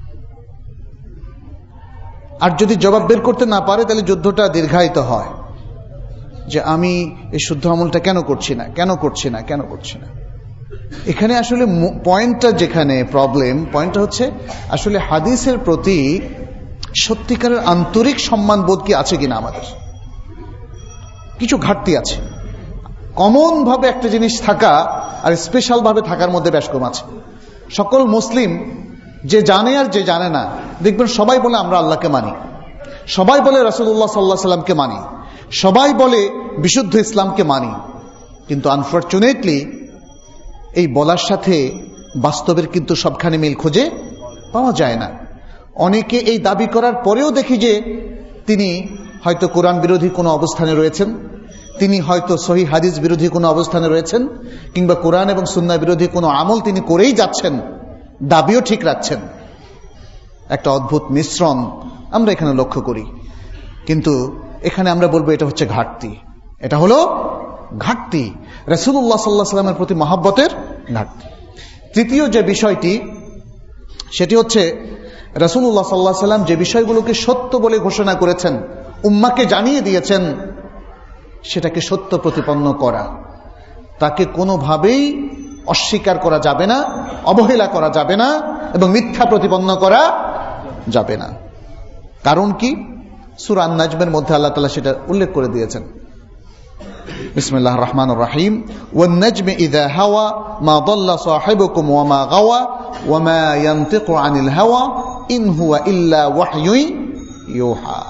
আর যদি জবাব বের করতে না পারে তাহলে যুদ্ধটা দীর্ঘায়িত হয়, যে আমি এই শুদ্ধ আমলটা কেন করছি না, কেন করছি না, কেন করছি না। এখানে আসলে পয়েন্টটা, যেখানে প্রবলেম পয়েন্টটা হচ্ছে আসলে হাদিসের প্রতি সত্যিকারের আন্তরিক সম্মান বোধ কি আছে কিনা। আমাদের কিছু ঘাটতি আছে। কমন ভাবে একটা জিনিস থাকা আর স্পেশাল ভাবে থাকার মধ্যে বেশ কম আছে। সকল মুসলিম যে জানে আর যে জানে না, দেখবেন সবাই বলে আমরা আল্লাহকে মানি, সবাই বলে রাসূলুল্লাহ সাল্লাল্লাহু আলাইহি সাল্লামকে মানি, সবাই বলে বিশুদ্ধ ইসলামকে মানি, কিন্তু আনফরচুনেটলি এই বলার সাথে বাস্তবের কিন্তু সবখানে মিল খুঁজে পাওয়া যায় না। অনেকে এই দাবি করার পরেও দেখি যে তিনি হয়তো কোরআন বিরোধী কোনো অবস্থানে রয়েছেন, তিনি হয়তো সহিহ হাদিস বিরোধী কোনো অবস্থানে রয়েছেন, কিংবা কোরআন এবং সুন্নাহ বিরোধী কোনো আমল তিনি করেই যাচ্ছেন, দাবিও ঠিক রাখছেন। একটা অদ্ভুত মিশ্রণ আমরা এখানে লক্ষ্য করি। কিন্তু এখানে আমরা বলবো এটা হচ্ছে ঘাটতি, এটা হলো ঘাটতি, রাসূলুল্লাহ সাল্লাল্লাহু আলাইহি ওয়াসাল্লামের প্রতি মহব্বতের ঘাটতি। তৃতীয় যে বিষয়টি সেটি হচ্ছে রাসূলুল্লাহ সাল্লাল্লাহু আলাইহি ওয়াসাল্লাম যে বিষয়গুলোকে সত্য বলে ঘোষণা করেছেন, উম্মাহকে জানিয়ে দিয়েছেন, সেটাকে সত্য প্রতিপন্ন করা। তাকে কোনোভাবেই অস্বীকার করা যাবে না, অবহেলা করা যাবে না এবং মিথ্যা প্রতিপন্ন করা যাবে না। কারণ কি? সূরা আন-নাজমের মধ্যে আল্লাহ তাআলা সেটা উল্লেখ করে দিয়েছেন। বিসমিল্লাহির রহমানির রহিম, ওয়ান নাজমি ইযা হাওয়া মা দাল্লা সাহিবুকুম ওয়া মা গাওয়া ওয়া মা ইয়ানতিকু আনিল হাওয়া ইন হুয়া ইল্লা ওয়াহয়ুন ইউহা।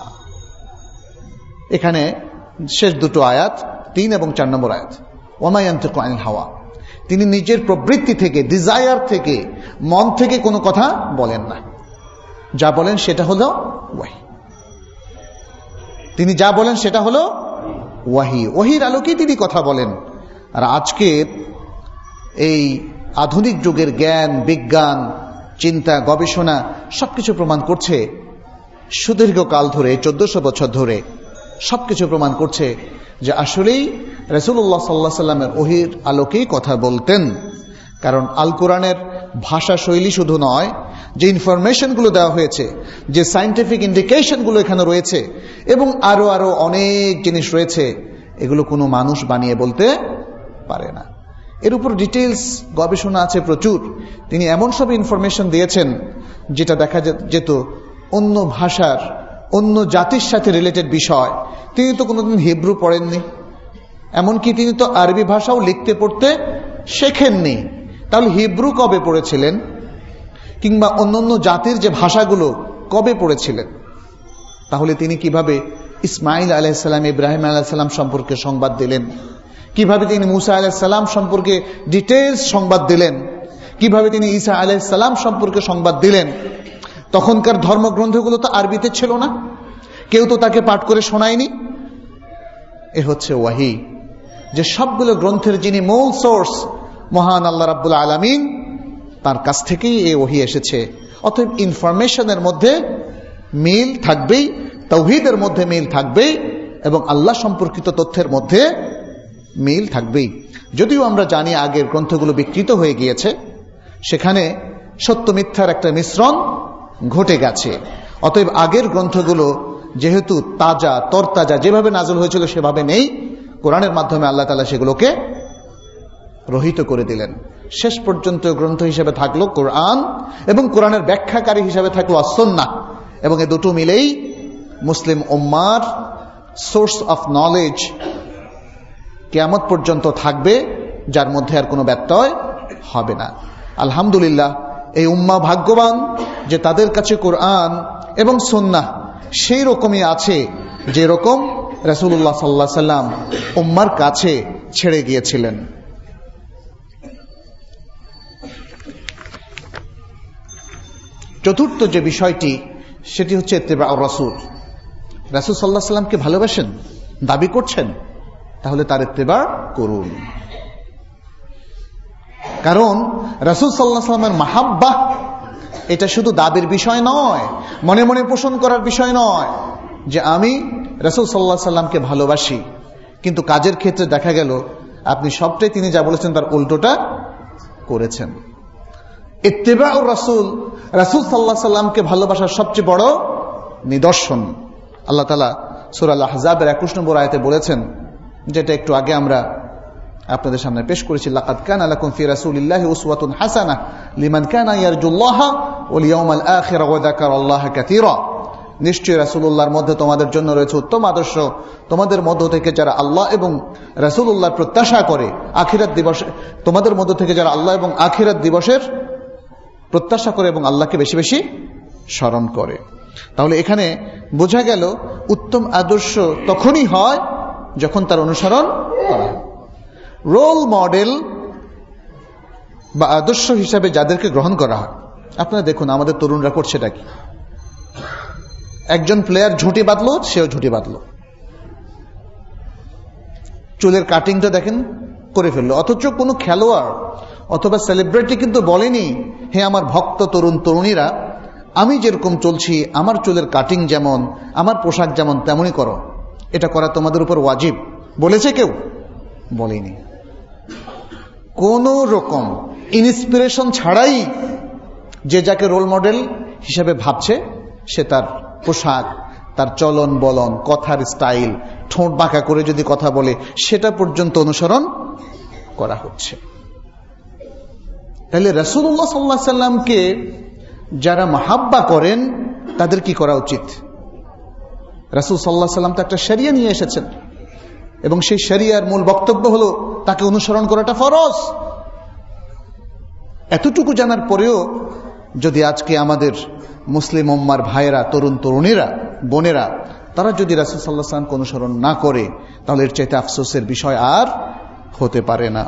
এখানে শেষ দুটো আয়াত, 3 এবং 4 নম্বর আয়াত। ওয়া মা ইয়ানতিকু আনিল হাওয়া, তিনি নিজের প্রবৃত্তি থেকে, ডিজায়ার থেকে, মন থেকে কোনো কথা বলেন না। যা বলেন সেটা হলো ওয়াহি। তিনি যা বলেন সেটা হলো ওয়াহি, ওহির আলোকেই তিনি কথা বলেন। আর আজকের এই আধুনিক যুগের জ্ঞান, বিজ্ঞান, চিন্তা, গবেষণা সবকিছু প্রমাণ করছে, সুদীর্ঘকাল ধরে 1400 বছর ধরে সবকিছু প্রমাণ করছে যে আসলেই রাসূলুল্লাহ সাল্লাল্লাহু আলাইহি ওয়াসাল্লামের ওহির আলোকেই কথা বলতেন। কারণ আল কোরআনের ভাষা শৈলী শুধু নয়, যে ইনফরমেশনগুলো দেওয়া হয়েছে, যে সায়েন্টিফিক ইন্ডিকেশনগুলো এখানে রয়েছে এবং আরো আরো অনেক জিনিস রয়েছে, এগুলো কোনো মানুষ বানিয়ে বলতে পারে না। এর উপর ডিটেইলস গবেষণা আছে প্রচুর। তিনি এমন সব ইনফরমেশন দিয়েছেন যেটা দেখা যেত অন্য ভাষার, অন্য জাতির সাথে রিলেটেড বিষয়। তিনি তো কোনোদিন হিব্রু পড়েননি, এমনকি তিনি তো আরবি ভাষাও লিখতে পড়তে শেখেননি। তাহলে হিব্রু কবে পড়েছিলেন? কিংবা অন্যান্য জাতির যে ভাষাগুলো কবে পড়েছিলেন? তাহলে তিনি কিভাবে ইসমাইল আলাইহিস সালাম, ইব্রাহিম আলাইহিস সালাম সম্পর্কে সংবাদ দিলেন? কিভাবে তিনি মুসা আলাইহিস সালাম সম্পর্কে ডিটেইলস সংবাদ দিলেন? কিভাবে তিনি ঈসা আলাইহিস সালাম সম্পর্কে সংবাদ দিলেন? তখনকার ধর্মগ্রন্থগুলো তো আরবিতে ছিল না, কেউ তো তাকে পাঠ করে শোনায়নি। এ হচ্ছে ওয়াহি, যে সবগুলো গ্রন্থের যিনি মূল সোর্স, মহান আল্লাহ রাব্বুল আলামিন, তার কাছ থেকেই এই ওহী এসেছে। অতএব ইনফরমেশনের মধ্যে মিল থাকবেই, তাওহীদের মধ্যে মিল থাকবেই এবং আল্লাহ সম্পর্কিত তথ্যের মধ্যে মিল থাকবেই। যদিও আমরা জানি আগের গ্রন্থগুলো বিকৃত হয়ে গিয়েছে, সেখানে সত্য মিথ্যার একটা মিশ্রণ ঘটে গেছে। অতএব আগের গ্রন্থগুলো যেহেতু তাজা, তরতাজা, যেভাবে নাযিল হয়েছিল সেভাবে নেই, কোরআনের মাধ্যমে আল্লাহ তাআলা সেগুলোকে রহিত করে দিলেন। শেষ পর্যন্ত গ্রন্থ হিসেবে থাকলো কোরআন এবং কোরআনের ব্যাখ্যাকারী হিসেবে থাকলো আস-সুন্নাহ, এবং এই দুটো মিলেই মুসলিম উম্মার সোর্স অফ নলেজ কিয়ামত পর্যন্ত থাকবে, যার মধ্যে আর কোনো ব্যত্যয় হবে না। আলহামদুলিল্লাহ, এই উম্মাহ ভাগ্যবান যে তাদের কাছে কোরআন এবং সুন্নাহ সেই রকমই আছে যেরকম রাসূলুল্লাহ সাল্লাল্লাহু আলাইহি সাল্লাম উম্মার কাছে ছেড়ে গিয়েছিলেন। চতুর্থ যে বিষয়টি সেটি হচ্ছে ইত্তিবাউর রাসূল। রাসূল সাল্লাল্লাহু আলাইহি সাল্লামকে ভালোবাসেন, দাবি করছেন, তাহলে তার ইত্তিবা করুন। কারণ রাসূল সাল্লাল্লাহু আলাইহি সাল্লামের মাহাব্বাহ এটা শুধু দাবির বিষয় নয়, মনে মনে পোষণ করার বিষয় নয় যে আমি রাসূল সাল্লাল্লাহু আলাইহি সাল্লামকে ভালোবাসি, কিন্তু কাজের ক্ষেত্রে দেখা গেল আপনি সবটাই তিনি যা বলেছেন তার উল্টোটা করেছেন। ইত্তিবাউর রাসূল, রাসূল সাল্লাল্লাহু আলাইহি সাল্লামকে ভালোবাসার সবচেয়ে বড় নিদর্শন। আল্লাহ তাআলা সূরা আল-আহজাবের 21 নম্বর আয়াতে বলেছেন, যেটা একটু আগে আমরা আপনাদের সামনে পেশ করেছি, লাকাদ কানা লাকুম ফি রাসূলিল্লাহি উসওয়াতুন হাসানাহ লিমান কানা ইয়ারজুল্লাহা ওয়াল ইয়াউমাল আখির ওয়া যাকারাল্লাহা কাসীরা। নিশ্চয়ই রাসূলুল্লাহর মধ্যে তোমাদের জন্য রয়েছে উত্তম আদর্শ, তোমাদের মধ্য থেকে যারা আল্লাহ এবং রাসূলুল্লাহর প্রত্যাশা করে, আখিরাত দিবসে, তোমাদের মধ্য থেকে যারা আল্লাহ এবং আখিরাত দিবসের প্রত্যাশা করে এবং আল্লাহকে বেশি বেশি স্মরণ করে। তাহলে এখানে বোঝা গেল উত্তম আদর্শ তখনই হয় যখন তার অনুসরণ করা হয়। রোল মডেল বা আদর্শ হিসাবে যাদেরকে গ্রহণ করা হয়, আপনারা দেখুন আমাদের তরুণরা করছেটা কি। একজন প্লেয়ার ঝুঁটি বাঁধলো, সেও ঝুঁটি বাঁধলো, চুলের কাটিংটা দেখেন করে ফেললো, অথচ কোনো খেলোয়াড় অথবা সেলিব্রিটি কিন্তু বলেনি, হে আমার ভক্ত তরুণ তরুণীরা, আমি যেরকম চলছি, আমার চুলের কাটিং যেমন, আমার পোশাক যেমন তেমনই করো, এটা করা তোমাদের উপর ওয়াজিব। বলেছে কেউ? বলেনি। কোন রকম ইন্সপিরেশন ছাড়াই যে যাকে রোল মডেল হিসেবে ভাবছে, সে তার পোশাক, তার চলন বলন, কথার স্টাইল, ঠোঁট বাঁকা করে যদি কথা বলে, সেটা পর্যন্ত অনুসরণ করা হচ্ছে। তাহলে রাসূলুল্লাহ সাল্লাল্লাহু আলাইহি সাল্লামকে যারা মাহাব্বা করেন তাদের কি করা উচিত? রাসূল সাল্লাল্লাহু আলাইহি সাল্লাম তো একটা শরিয়া নিয়ে এসেছেন, এবং সেই শরিয়ার মূল বক্তব্য হলো তাকে অনুসরণ করাটা ফরজ। এতটুকু জানার পরেও যদি আজকে আমাদের মুসলিম উম্মার ভাইয়েরা, তরুণ তরুণীরা, বোনেরা, তারা যদি রাসূল সাল্লাল্লাহু আলাইহি সাল্লামকে অনুসরণ না করে, তাহলে এর চাইতে আফসোসের বিষয় আর হতে পারে না।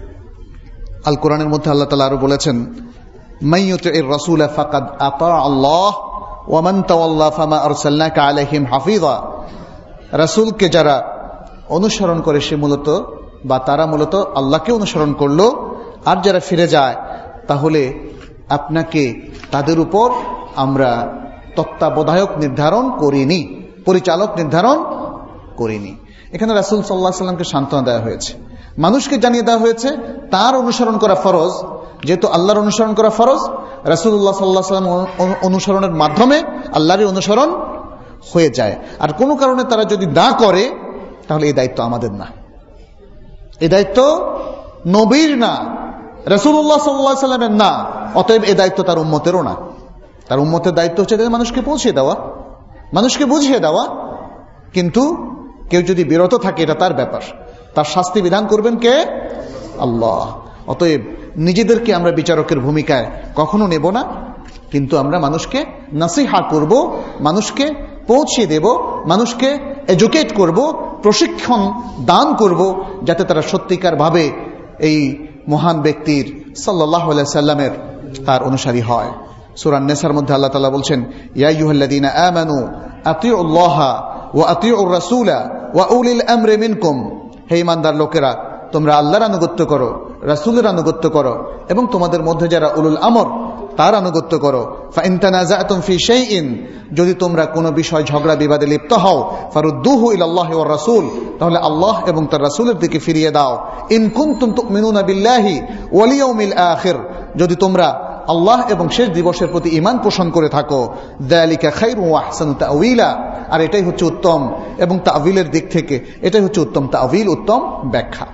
আল কোরআনের মধ্যে আল্লাহ তাআলা আরো বলেছেন, মাইয়ুতির রাসূল ফাকাদ আতা আল্লাহ ওয়া মান তাওয়াল্লা ফামা আরসালনাকা আলাইহিম হাফিযা। রাসূলকে যারা অনুসরণ করে সে মূলত বা তারা মূলত আল্লাহকে অনুসরণ করলো, আর যারা ফিরে যায় তাহলে আপনাকে তাদের উপর আমরা তত্ত্বাবধায়ক নির্ধারণ করিনি, পরিচালক নির্ধারণ করিনি। এখানে রাসূল সাল্লাল্লাহু আলাইহি সাল্লামকে সান্ত্বনা দেওয়া হয়েছে, মানুষকে জানিয়ে দেওয়া হয়েছে তার অনুসরণ করা ফরজ। যেহেতু আল্লাহর অনুসরণ করা ফরজ, রাসূলুল্লাহ সাল্লাল্লাহু আলাইহি সাল্লাম অনুসরণের মাধ্যমে আল্লাহরই অনুসরণ হয়ে যায়। আর কোনো কারণে তারা যদি না করে, তাহলে এই দায়িত্ব আমাদের না, এই দায়িত্ব নবীর না, রাসূলুল্লাহ সাল্লাল্লাহু আলাইহি সাল্লামের না। অতএব এই দায়িত্ব তার উম্মতেরও না। তার উম্মতের দায়িত্ব হচ্ছে মানুষকে পৌঁছে দেওয়া, মানুষকে বুঝিয়ে দেওয়া। কিন্তু কেউ যদি বিরত থাকে, এটা তার ব্যাপার, তার শাস্তি বিধান করবেন কে? আল্লাহ। অতএব নিজেদেরকে আমরা বিচারকের ভূমিকায় কখনো নেব না, কিন্তু আমরা মানুষকে নাসিহা করব, মানুষকে পৌঁছে দেব, মানুষকে এডুকেট করব, প্রশিক্ষণ দান করব, যাতে তারা সত্যিকার ভাবে এই মহান ব্যক্তির সাল্লাল্লাহু আলাইহি সাল্লামের তার অনুসারী হয়। সূরা আন-নিসার মধ্যে আল্লাহ তাআলা বলছেন, ইয়া আইয়ুহাল্লাযীনা আমানু আতিউল্লাহা ওয়া আতিউর রাসূলা ওয়া উলিল আমরি মিনকুম। হে ঈমানদার লোকেরা, তোমরা আল্লাহর আনুগত্য করো, রাসূলের আনুগত্য করো, এবং তোমাদের মধ্যে যারা উলুল আমর তার আনুগত্য করো। ফাইন তানাযাতুম ফি শাইইন, যদি তোমরা কোনো বিষয় ঝগড়া বিবাদে লিপ্ত হও, ফারুদ্দুহু ইলাল্লাহি ওয়ার রাসূল, তাহলে আল্লাহ এবং তার রাসূলের দিকে ফিরিয়ে দাও। ইন কুনতুম তুমিনুনা বিল্লাহি ওয়াল ইয়াউমিল আখির, যদি তোমরা আল্লাহ এবং শেষ দিবসের প্রতি ঈমান পোষণ করে থাকো। যালিকা খায়রুন ওয়া আহসানু তা'ওয়িলা, আর এটাই হচ্ছে উত্তম, এবং তা'ওয়িলের দিক থেকে এটাই হচ্ছে উত্তম তা'ওয়িল, উত্তম ব্যাখ্যা।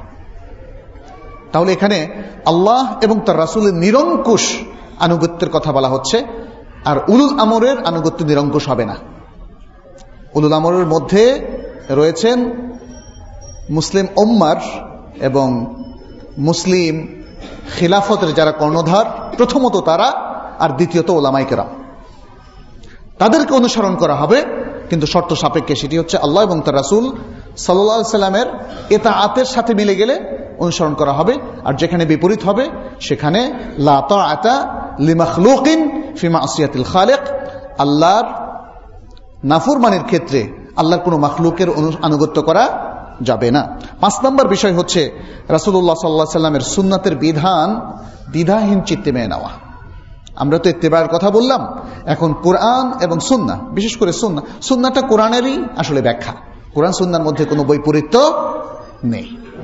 তাহলে এখানে আল্লাহ এবং তার রাসূলের নিরঙ্কুশ আনুগত্যের কথা বলা হচ্ছে, আর উলুল আমরের আনুগত্য নিরঙ্কুশ হবে না। উলুল আমরের মধ্যে রয়েছেন মুসলিম উম্মার এবং মুসলিম খিলাফতের যারা কর্ণধার, প্রথমত তারা, আর দ্বিতীয়ত উলামায়ে কেরাম। তাদেরকে অনুসরণ করা হবে, কিন্তু শর্ত সাপেক্ষে। সেটি হচ্ছে আল্লাহ এবং তার রাসূল সাল্লাল্লাহু আলাইহি সাল্লামের ইতাআতের সাথে মিলে গেলে অনুসরণ করা হবে, আর যেখানে বিপরীত হবে সেখানে লা তাআতা লিমাখলুকিন ফি মাসিয়াতিল খালিক, আল্লাহর নাফরমানির ক্ষেত্রে আল্লাহর কোনো মাখলুকের আনুগত্য করা যাবে না। 5 নম্বর বিষয় হচ্ছে রাসূলুল্লাহ সাল্লাল্লাহু আলাইহি সাল্লামের সুন্নাতের বিধান দ্বিধাহীন চিত্তে মেনে নেওয়া। আমরা তো ইত্তেবার কথা বললাম, এখন কোরআন এবং সুন্নাহ, বিশেষ করে সুন্নাহটা কোরআনেরই আসলে ব্যাখ্যা। কোরআন সুন্নাহর মধ্যে কোনো বৈপরীত্য নেই।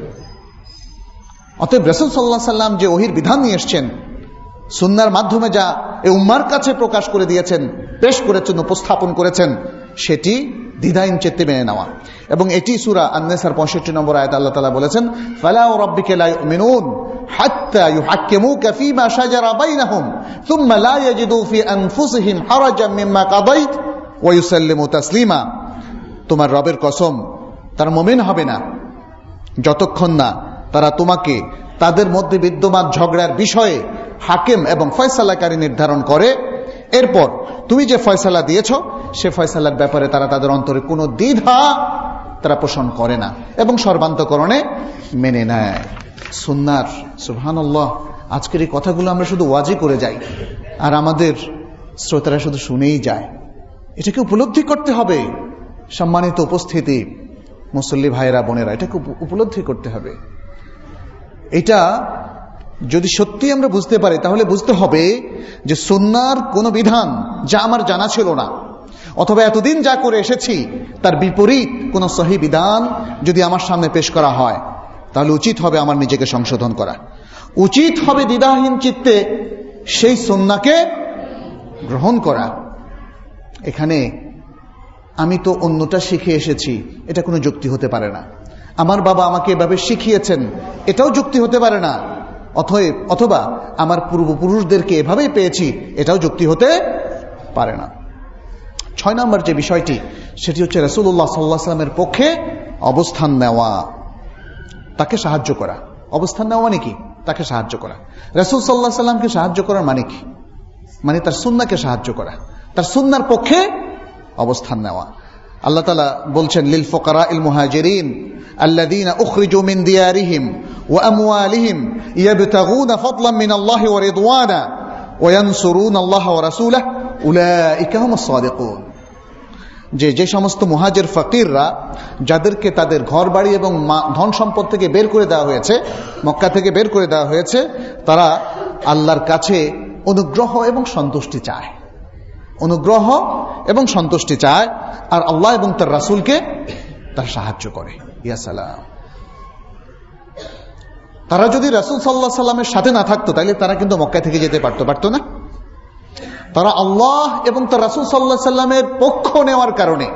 অতএব রাসূল সাল্লাল্লাহু আলাইহি সাল্লাম যে ওহীর বিধান নিয়ে এসেছেন, সুন্নাহর মাধ্যমে যা এই উম্মার কাছে প্রকাশ করে দিয়েছেন, পেশ করেছেন, উপস্থাপন করেছেন, সেটি দ্বিধাহীন চিত্তে মেনে নেওয়া। এবং এটি সূরা আন-নিসার 65 নম্বর আয়াত আল্লাহ তাআলা বলেছেন, ফালা রাব্বিকা লা ইউমিনুন হাত্তা ইউহাক্কিমুকা ফীমা শাজারা বাইনাহুম থুম্মা লা ইয়াজিদু ফি আনফুসিহিম হারাজাম মিম্মা কাদাইত ওয়া ইউসাল্লিমু তাসলিমা। তোমার রবের কসম, তারা মুমিন হবে না যতক্ষণ না তারা তোমাকে তাদের মধ্যে বিদ্যমান ঝগড়ার বিষয়ে হাকিম এবং ফয়সালাকারী নির্ধারণ করে, এরপর তুমি যে ফয়সালা দিয়েছ সে ফয়সালার ব্যাপারে তারা তাদের অন্তরে কোনো দ্বিধা তারা পোষণ করে না এবং সর্বান্তকরণে মেনে নেয়। সুন্নাহর, সুবহানাল্লাহ, আজকের এই কথাগুলো আমরা শুধু ওয়াজি করে যাই, আর আমাদের শ্রোতারা শুধু শুনেই যায়। এটাকে উপলব্ধি করতে হবে। সম্মানিত উপস্থিতি, মুসল্লি ভাইয়েরা, বোনেরা, এটাকে উপলব্ধি করতে হবে। এটা যদি সত্যি আমরা বুঝতে পারি, তাহলে বুঝতে হবে যে সুন্নাহর কোনো বিধান যা আমার জানা ছিল না, অথবা এতদিন যা করে এসেছি তার বিপরীত কোনো সহি বিধান যদি আমার সামনে পেশ করা হয়, তাহলে উচিত হবে আমার নিজেকে সংশোধন করা, উচিত হবে দ্বিধাহীন চিত্তে সেই সুন্নাহকে গ্রহণ করা। এখানে আমি তো অন্যটা শিখে এসেছি, এটা কোনো যুক্তি হতে পারে না। আমার বাবা আমাকে এভাবে শিখিয়েছেন, এটাও যুক্তি হতে পারে না। অথবা আমার পূর্বপুরুষদেরকে এভাবেই পেয়েছি, এটাও যুক্তি হতে পারে না। 6 নম্বর যে বিষয়টি, সেটি হচ্ছে রাসূলুল্লাহ সাল্লাল্লাহু আলাইহি ওয়াসাল্লামের পক্ষে অবস্থান নেওয়া, তাকে সাহায্য করা। অবস্থান নেওয়া মানে কি? তাকে সাহায্য করা। রাসূল সাল্লাল্লাহু আলাইহি ওয়াসাল্লামকে সাহায্য করার মানে কি? মানে তার সুন্নাহকে সাহায্য করা, তার সুন্নাহর পক্ষে অবস্থান নেওয়া। আল্লাহ তাআলা বলছেন, লিল ফুকারাইল মুহাজিরিন আল্লাযীনা উখরিজু মিন দিয়ারিহিম ওয়া আমওয়ালিহিম ইয়াবতাগুনা ফাদলান মিনাল্লাহি ওয়া রিদওয়ানা ওয়া ইয়ানসুরুনা আল্লাহা ওয়া রাসূলাহু উলাইকা হুমুস সাদিকুন। যে সমস্ত মুহাজির ফকিররা, যাদেরকে তাদের ঘর বাড়ি এবং ধন সম্পদ থেকে বের করে দেওয়া হয়েছে, মক্কা থেকে বের করে দেওয়া হয়েছে, তারা আল্লাহর কাছে অনুগ্রহ এবং সন্তুষ্টি চায়, অনুগ্রহ এবং সন্তুষ্টি চায়, আর আল্লাহ এবং তার রাসূলকে তার সাহায্য করে। ইয়া সালাম। তারা যদি রাসূল সাল্লাল্লাহু আলাইহি সাল্লামের সাথে না থাকতো, তাহলে তারা কিন্তু মক্কা থেকে যেতে পারতো না। তারা আল্লাহ এবং তার রাসূল সাল্লাল্লাহু আলাইহি সাল্লামের পক্ষ নেওয়ার কারণে,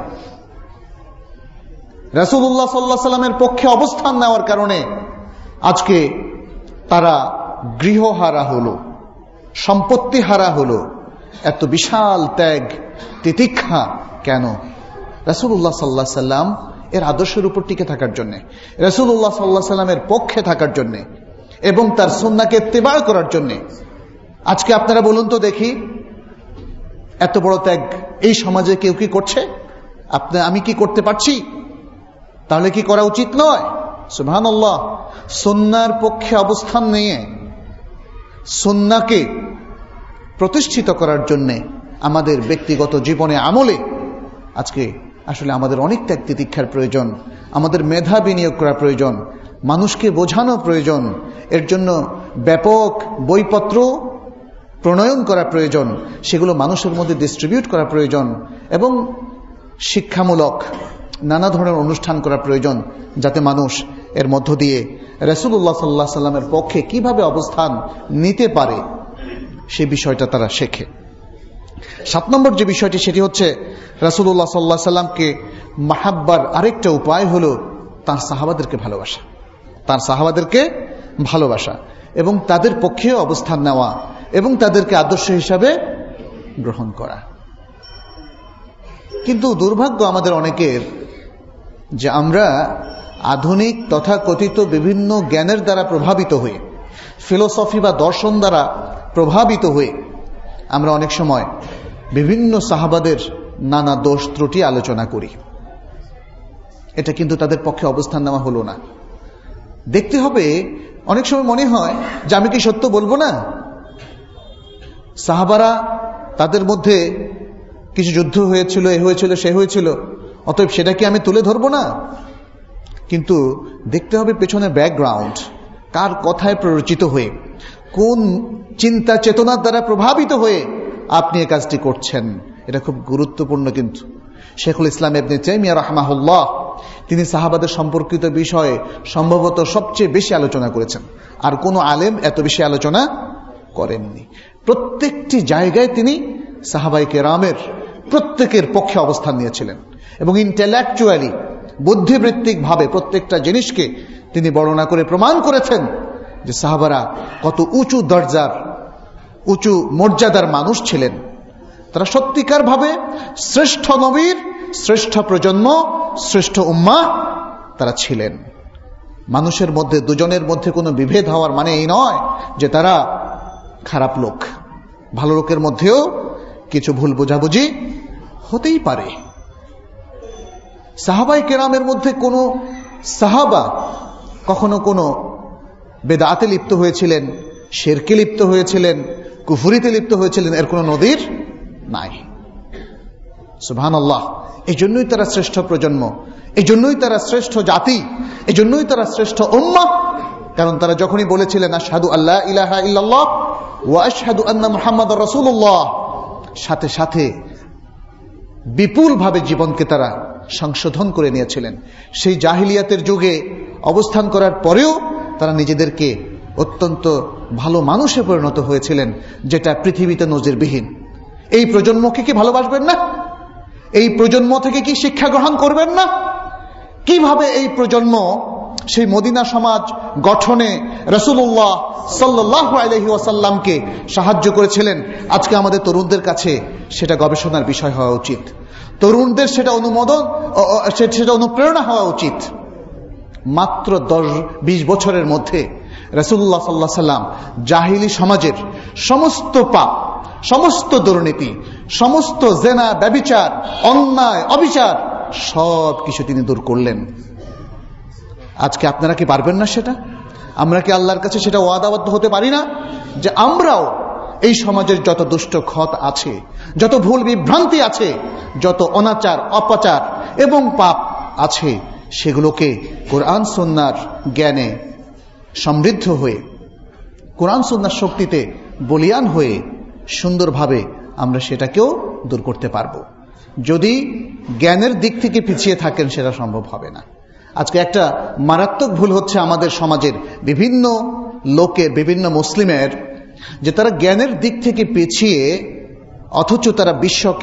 রাসূলুল্লাহ সাল্লাল্লাহু আলাইহি সাল্লামের পক্ষে অবস্থান নেওয়ার কারণে আজকে তারা গৃহহারা হলো, সম্পত্তি হারা হলো। এত বিশাল ত্যাগ তিতিক্ষা কেন? রাসূলুল্লাহ সাল্লাল্লাহু আলাইহি সাল্লাম এর আদর্শের উপর টিকে থাকার জন্য, রাসূলুল্লাহ সাল্লাল্লাহু আলাইহি সাল্লামের পক্ষে থাকার জন্য এবং তার সুন্নাহকে ইত্তেবা করার জন্য। আজকে আপনারা বলুন তো দেখি, এত বড় ত্যাগ এই সমাজে কেউ কি করছে? আমি কি করতে পারছি? তাহলে কি করা উচিত নয়? সুবহানাল্লাহ। সুন্নাহর পক্ষে অবস্থান নিয়ে সুন্নাহকে প্রতিষ্ঠিত করার জন্য আমাদের ব্যক্তিগত জীবনে আমলে আজকে আসলে আমাদের অনেক ত্যাগ তিতিক্ষার প্রয়োজন, আমাদের মেধা বিনিয়োগ করা প্রয়োজন, মানুষকে বোঝানো প্রয়োজন, এর জন্য ব্যাপক বইপত্র প্রণয়ন করা প্রয়োজন, সেগুলো মানুষের মধ্যে ডিস্ট্রিবিউট করা প্রয়োজন এবং শিক্ষামূলক নানা ধরনের অনুষ্ঠান করা প্রয়োজন, যাতে মানুষ এর মধ্য দিয়ে রাসূলুল্লাহ সাল্লাল্লাহু আলাইহি সাল্লামের পক্ষে কিভাবে অবস্থান নিতে পারে সেই বিষয়টা তারা শেখে। 7 নম্বর যে বিষয়টি, সেটি হচ্ছে রাসূলুল্লাহ সাল্লাল্লাহু আলাইহি সাল্লামকে মাহাব্বার আরেকটা উপায় হলো তার সাহাবাদেরকে ভালোবাসা, তার সাহাবাদেরকে ভালোবাসা এবং তাদের পক্ষে অবস্থান নেওয়া এবং তাদেরকে আদর্শ হিসাবে গ্রহণ করা। কিন্তু দুর্ভাগ্য আমাদের অনেকের যে আমরা আধুনিক তথাকথিত বিভিন্ন জ্ঞানের দ্বারা প্রভাবিত হয়ে, ফিলোসফি বা দর্শন দ্বারা প্রভাবিত হয়ে আমরা অনেক সময় বিভিন্ন সাহাবাদের নানা দোষ ত্রুটি আলোচনা করি। এটা কিন্তু তাদের পক্ষে অবস্থান নেওয়া হলো না। দেখতে হবে, অনেক সময় মনে হয় যে আমি কি সত্য বলবো না? সাহাবারা, তাদের মধ্যে কিছু যুদ্ধ হয়েছিল, এ হয়েছিল, সে হয়েছিল, অতএব সেটা কি আমি তুলে ধরবো না? কিন্তু দেখতে হবে পেছনে ব্যাকগ্রাউন্ড, কার কথায় প্ররোচিত হয়ে, কোন চিন্তা চেতনার দ্বারা প্রভাবিত হয়ে আপনি এই কাজটি করছেন। এটা খুব গুরুত্বপূর্ণ। কিন্তু শেখুল ইসলাম ইবনে তাইমিয়া রাহমাহুল্লাহ, তিনি সাহাবাদের সম্পর্কিত বিষয়ে সম্ভবত সবচেয়ে বেশি আলোচনা করেছেন, আর কোন আলেম এত বেশি আলোচনা করেননি। প্রত্যেকটি জায়গায় তিনি সাহাবায়ে কেরামের প্রত্যেকের পক্ষে অবস্থান নিয়েছিলেন এবং ইন্টেলেকচুয়ালি, বুদ্ধিবৃত্তিক ভাবে প্রত্যেকটা জিনিসকে তিনি বর্ণনা করে প্রমাণ করেছেন যে সাহাবারা কত উঁচু দরজার, উঁচু মর্যাদার মানুষ ছিলেন। তারা সত্যিকার ভাবে শ্রেষ্ঠ নবীর শ্রেষ্ঠ প্রজন্ম, শ্রেষ্ঠ উম্মাহ তারা ছিলেন। মানুষের মধ্যে, দুজনের মধ্যে কোনো বিভেদ হওয়ার মানে এই নয় যে তারা খারাপ লোক। ভালো লোকের মধ্যেও কিছু ভুল বোঝাবুঝি হতেই পারে। সাহাবায়ে কেরামের মধ্যে কোনো সাহাবা কখনো কোনো বেদাতে লিপ্ত হয়েছিলেন, শিরকে লিপ্ত হয়েছিলেন, কুফরিতে লিপ্ত হয়েছিলেন, এর কোনো নজির নাই। সুবহানাল্লাহ। এই জন্যই তারা শ্রেষ্ঠ প্রজন্ম, এই জন্যই তারা শ্রেষ্ঠ জাতি, এই জন্যই তারা শ্রেষ্ঠ উম্মাহ। কারণ তারা যখনই বলেছিলেন আশহাদু আল্লা ইলাহা ইল্লাল্লাহ ওয়া আশহাদু আন্না মুহাম্মাদার রাসূলুল্লাহ, সাথে সাথে বিপুল ভাবে জীবনকে তারা সংশোধন করে নিয়েছিলেন। সেই জাহিলিয়াতের যুগে অবস্থান করার পরেও তারা নিজেদেরকে অত্যন্ত ভালো মানুষে পরিণত হয়েছিলেন, যেটা পৃথিবীতে নজিরবিহীন। এই প্রজন্মকে কি ভালোবাসবেন না? এই প্রজন্ম থেকে কি শিক্ষা গ্রহণ করবেন না? কিভাবে এই প্রজন্ম সেই মদিনা সমাজ গঠনে রাসূলুল্লাহ সাল্লাল্লাহু আলাইহি ওয়াসাল্লামকে সাহায্য করেছিলেন, আজকে আমাদের তরুণদের কাছে সেটা গবেষণার বিষয় হওয়া উচিত। তরুণদের সেটা অনুপ্রেরণা হওয়া উচিত। মাত্র 10-20 বছরের মধ্যে রাসূলুল্লাহ সাল্লাল্লাহু আলাইহি ওয়াসাল্লাম জাহিলি সমাজের সমস্ত পাপ, সমস্ত দুর্নীতি, সমস্ত জেনা, ব্যভিচার, অন্যায়, অবিচার সব কিছু তিনি দূর করলেন। আজকে আপনারা কি পারবেন না সেটা? আমরা কি আল্লাহর কাছে সেটা ওয়াদাবদ্ধ হতে পারি না যে আমরাও এই সমাজের যত দুষ্ট খত আছে, যত ভুল বিভ্রান্তি আছে, যত অনাচার, অপাচার এবং পাপ আছে, সেগুলোকে কোরআন সুন্নাহর জ্ঞানে সমৃদ্ধ হয়ে, কোরআন সুন্নাহর শক্তিতে বলিয়ান হয়ে সুন্দরভাবে আমরা সেটাকেও দূর করতে পারবো। যদি জ্ঞানের দিক থেকে পিছিয়ে থাকেন সেটা সম্ভব হবে না। আজকে একটা মারাত্মক ভুল হচ্ছে আমাদের সমাজের বিভিন্ন লোকের, বিভিন্ন মুসলিমের, যে তারা জ্ঞানের দিক থেকে পিছিয়ে অথচ তারা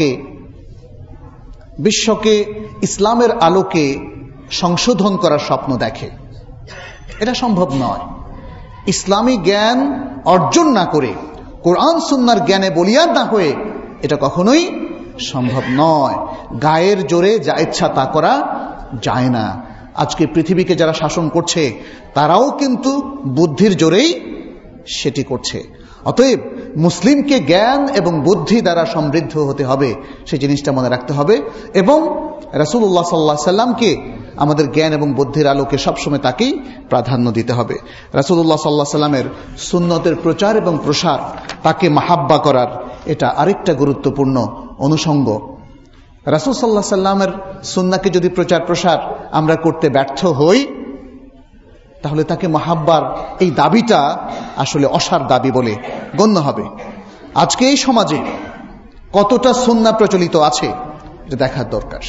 বিশ্বকে ইসলামের আলোকে সংশোধন করার স্বপ্ন দেখে। এটা সম্ভব নয়। ইসলামী জ্ঞান অর্জন না করে, কোরআন সুন্নাহর জ্ঞানে বলিয়ান না হয়ে এটা কখনোই সম্ভব নয়। গায়ের জোরে যা ইচ্ছা তা করা যায় না। আজকে পৃথিবীকে যারা শাসন করছে তারাও কিন্তু বুদ্ধির জোরেই সেটি করছে। অতএব মুসলিমকে জ্ঞান এবং বুদ্ধি দ্বারা সমৃদ্ধ হতে হবে, সেই জিনিসটা মনে রাখতে হবে। এবং রাসূলুল্লাহ সাল্লাল্লাহু আলাইহি ওয়াসাল্লামকে আমাদের জ্ঞান এবং বুদ্ধির আলোকে সবসময় তাকেই প্রাধান্য দিতে হবে। রাসূলুল্লাহ সাল্লাল্লাহু আলাইহি ওয়াসাল্লামের সুন্নতের প্রচার এবং প্রসার, তাকে মাহাব্বা করার, এটা আরেকটা গুরুত্বপূর্ণ অনুষঙ্গ। রাসূল সাল্লাল্লাহু আলাইহি ওয়াসাল্লামের সুন্নাহকে যদি প্রচার প্রসার আমরা করতে ব্যর্থ হই, তাহলে তাকে মাহাব্বার এই দাবিটা আসলে অসার দাবি বলে গণ্য হবে। আজকে এই সমাজে কতটা সুন্নাহ প্রচলিত আছে এটা দেখার দরকার।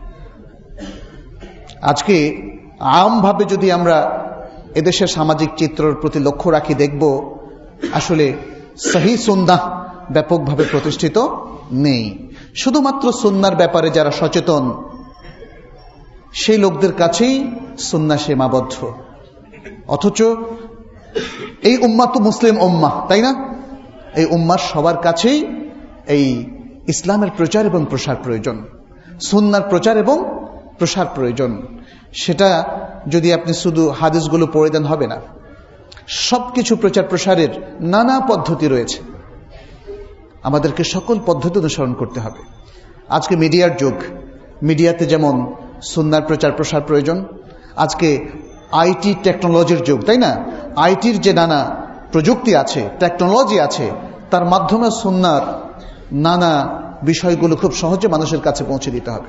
আজকে আমভাবে যদি আমরা এদেশের সামাজিক চিত্রের প্রতি লক্ষ্য রাখি, দেখব আসলে সহি সুন্নাহ ব্যাপকভাবে প্রতিষ্ঠিত নেই। শুধুমাত্র সুন্নাহর ব্যাপারে যারা সচেতন সেই লোকদের কাছেই সুন্নাহ সীমাবদ্ধ। অথচ এই উম্মাহ তো মুসলিম উম্মাহ, তাই না? এই উম্মার সবার কাছেই এই ইসলামের প্রচার এবং প্রসার প্রয়োজন, সুন্নাহর প্রচার এবং প্রসার প্রয়োজন। সেটা যদি আপনি শুধু হাদিসগুলো পড়ে দেন হবে না। সবকিছু প্রচার প্রসারের নানা পদ্ধতি রয়েছে, আমাদেরকে সকল পদ্ধতি অনুসরণ করতে হবে। আজকে মিডিয়ার যুগ, মিডিয়াতে যেমন সুন্নাহর প্রচার প্রসার প্রয়োজন, আজকে আইটি টেকনোলজির যুগ, তাই না? আইটির যে নানা প্রযুক্তি আছে, টেকনোলজি আছে, তার মাধ্যমে সুন্নাহর নানা বিষয়গুলো খুব সহজে মানুষের কাছে পৌঁছে দিতে হবে।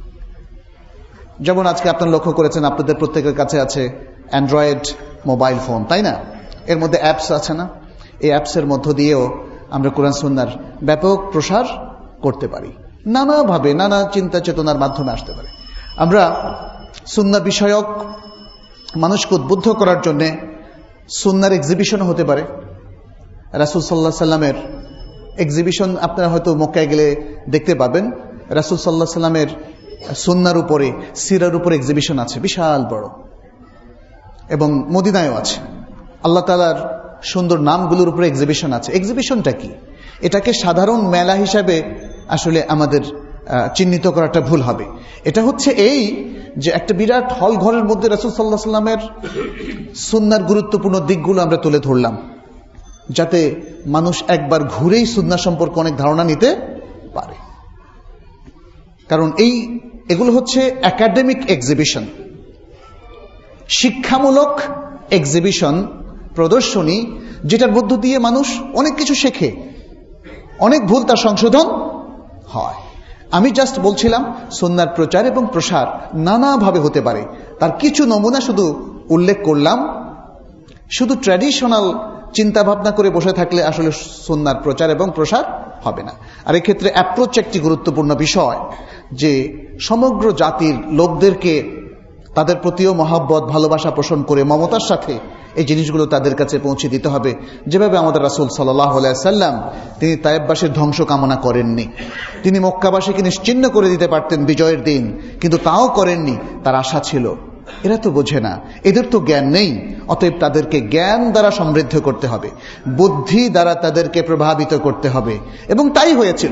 যেমন আজকে আপনারা লক্ষ্য করেছেন, আপনাদের প্রত্যেকের কাছে আছে অ্যান্ড্রয়েড মোবাইল ফোন, তাই না? এর মধ্যে অ্যাপস আছে না? এই অ্যাপসের মধ্য দিয়েও আমরা কোরআন সুন্নাহর ব্যাপক প্রসার করতে পারি, নানাভাবে নানা চিন্তা চেতনার মাধ্যমে আসতে পারে। আমরা সুন্নাহ বিষয়ক মানুষকে উদ্বুদ্ধ করার জন্য সুন্নাহর এক্সিবিশন হতে পারে। রাসূল সাল্লাল্লাহু আলাইহি সাল্লামের এক্সিবিশন আপনারা হয়তো মক্কায় গেলে দেখতে পাবেন। রাসূল সাল্লাল্লাহু আলাইহি সাল্লামের সুন্নাহর উপরে, সিরার উপরে এক্সিবিশন আছে, বিশাল বড়, এবং মদিনায়ও আছে। আল্লাহ তাআলার সুন্দর নামগুলোর উপরে এক্সিবিশন আছে। এক্সিবিশনটা কি? এটাকে সাধারণ মেলা হিসাবে আসলে আমাদের চিহ্নিত করাটা ভুল হবে। এটা হচ্ছে এই যে একটা বিরাট হল ঘরের মধ্যে রাসূল সাল্লাল্লাহু আলাইহি সাল্লামের সুন্নাহর গুরুত্বপূর্ণ দিকগুলো আমরা তুলে ধরলাম, যাতে মানুষ একবার ঘুরেই সুন্নাহ সম্পর্কে অনেক ধারণা নিতে পারে। কারণ এগুলো হচ্ছে একাডেমিক এক্সিবিশন, শিক্ষামূলক এক্সিবিশন, প্রদর্শনী, যেটার মধ্য দিয়ে মানুষ অনেক কিছু শেখে, অনেক ভুল তার সংশোধন হয়। আমি জাস্ট বলছিলাম সুন্নাহর প্রচার এবং প্রসার নানাভাবে হতে পারে, তার কিছু নমুনা শুধু উল্লেখ করলাম। শুধু ট্র্যাডিশনাল চিন্তা ভাবনা করে বসে থাকলে আসলে সুন্নাহর প্রচার এবং প্রসার হবে না। আর এক্ষেত্রে অ্যাপ্রোচ একটি গুরুত্বপূর্ণ বিষয়। যে সমগ্র জাতির লোকদেরকে তাদের প্রতিও মহব্বত ভালোবাসা পোষণ করে মমতার সাথে এই জিনিসগুলো তাদের কাছে পৌঁছে দিতে হবে। যেভাবে আমাদের রাসূল সাল্লাল্লাহু আলাইহি সাল্লাম তিনি তায়েববাসীর ধ্বংস কামনা করেননি, তিনি মক্কাবাসীকে নিশ্চিহ্ন করে দিতে পারতেন বিজয়ের দিন, কিন্তু তাও করেননি। তার আশা ছিল এরা তো বোঝে না, এদের তো জ্ঞান নেই, অতএব তাদেরকে জ্ঞান দ্বারা সমৃদ্ধ করতে হবে, বুদ্ধি দ্বারা তাদেরকে প্রভাবিত করতে হবে। এবং তাই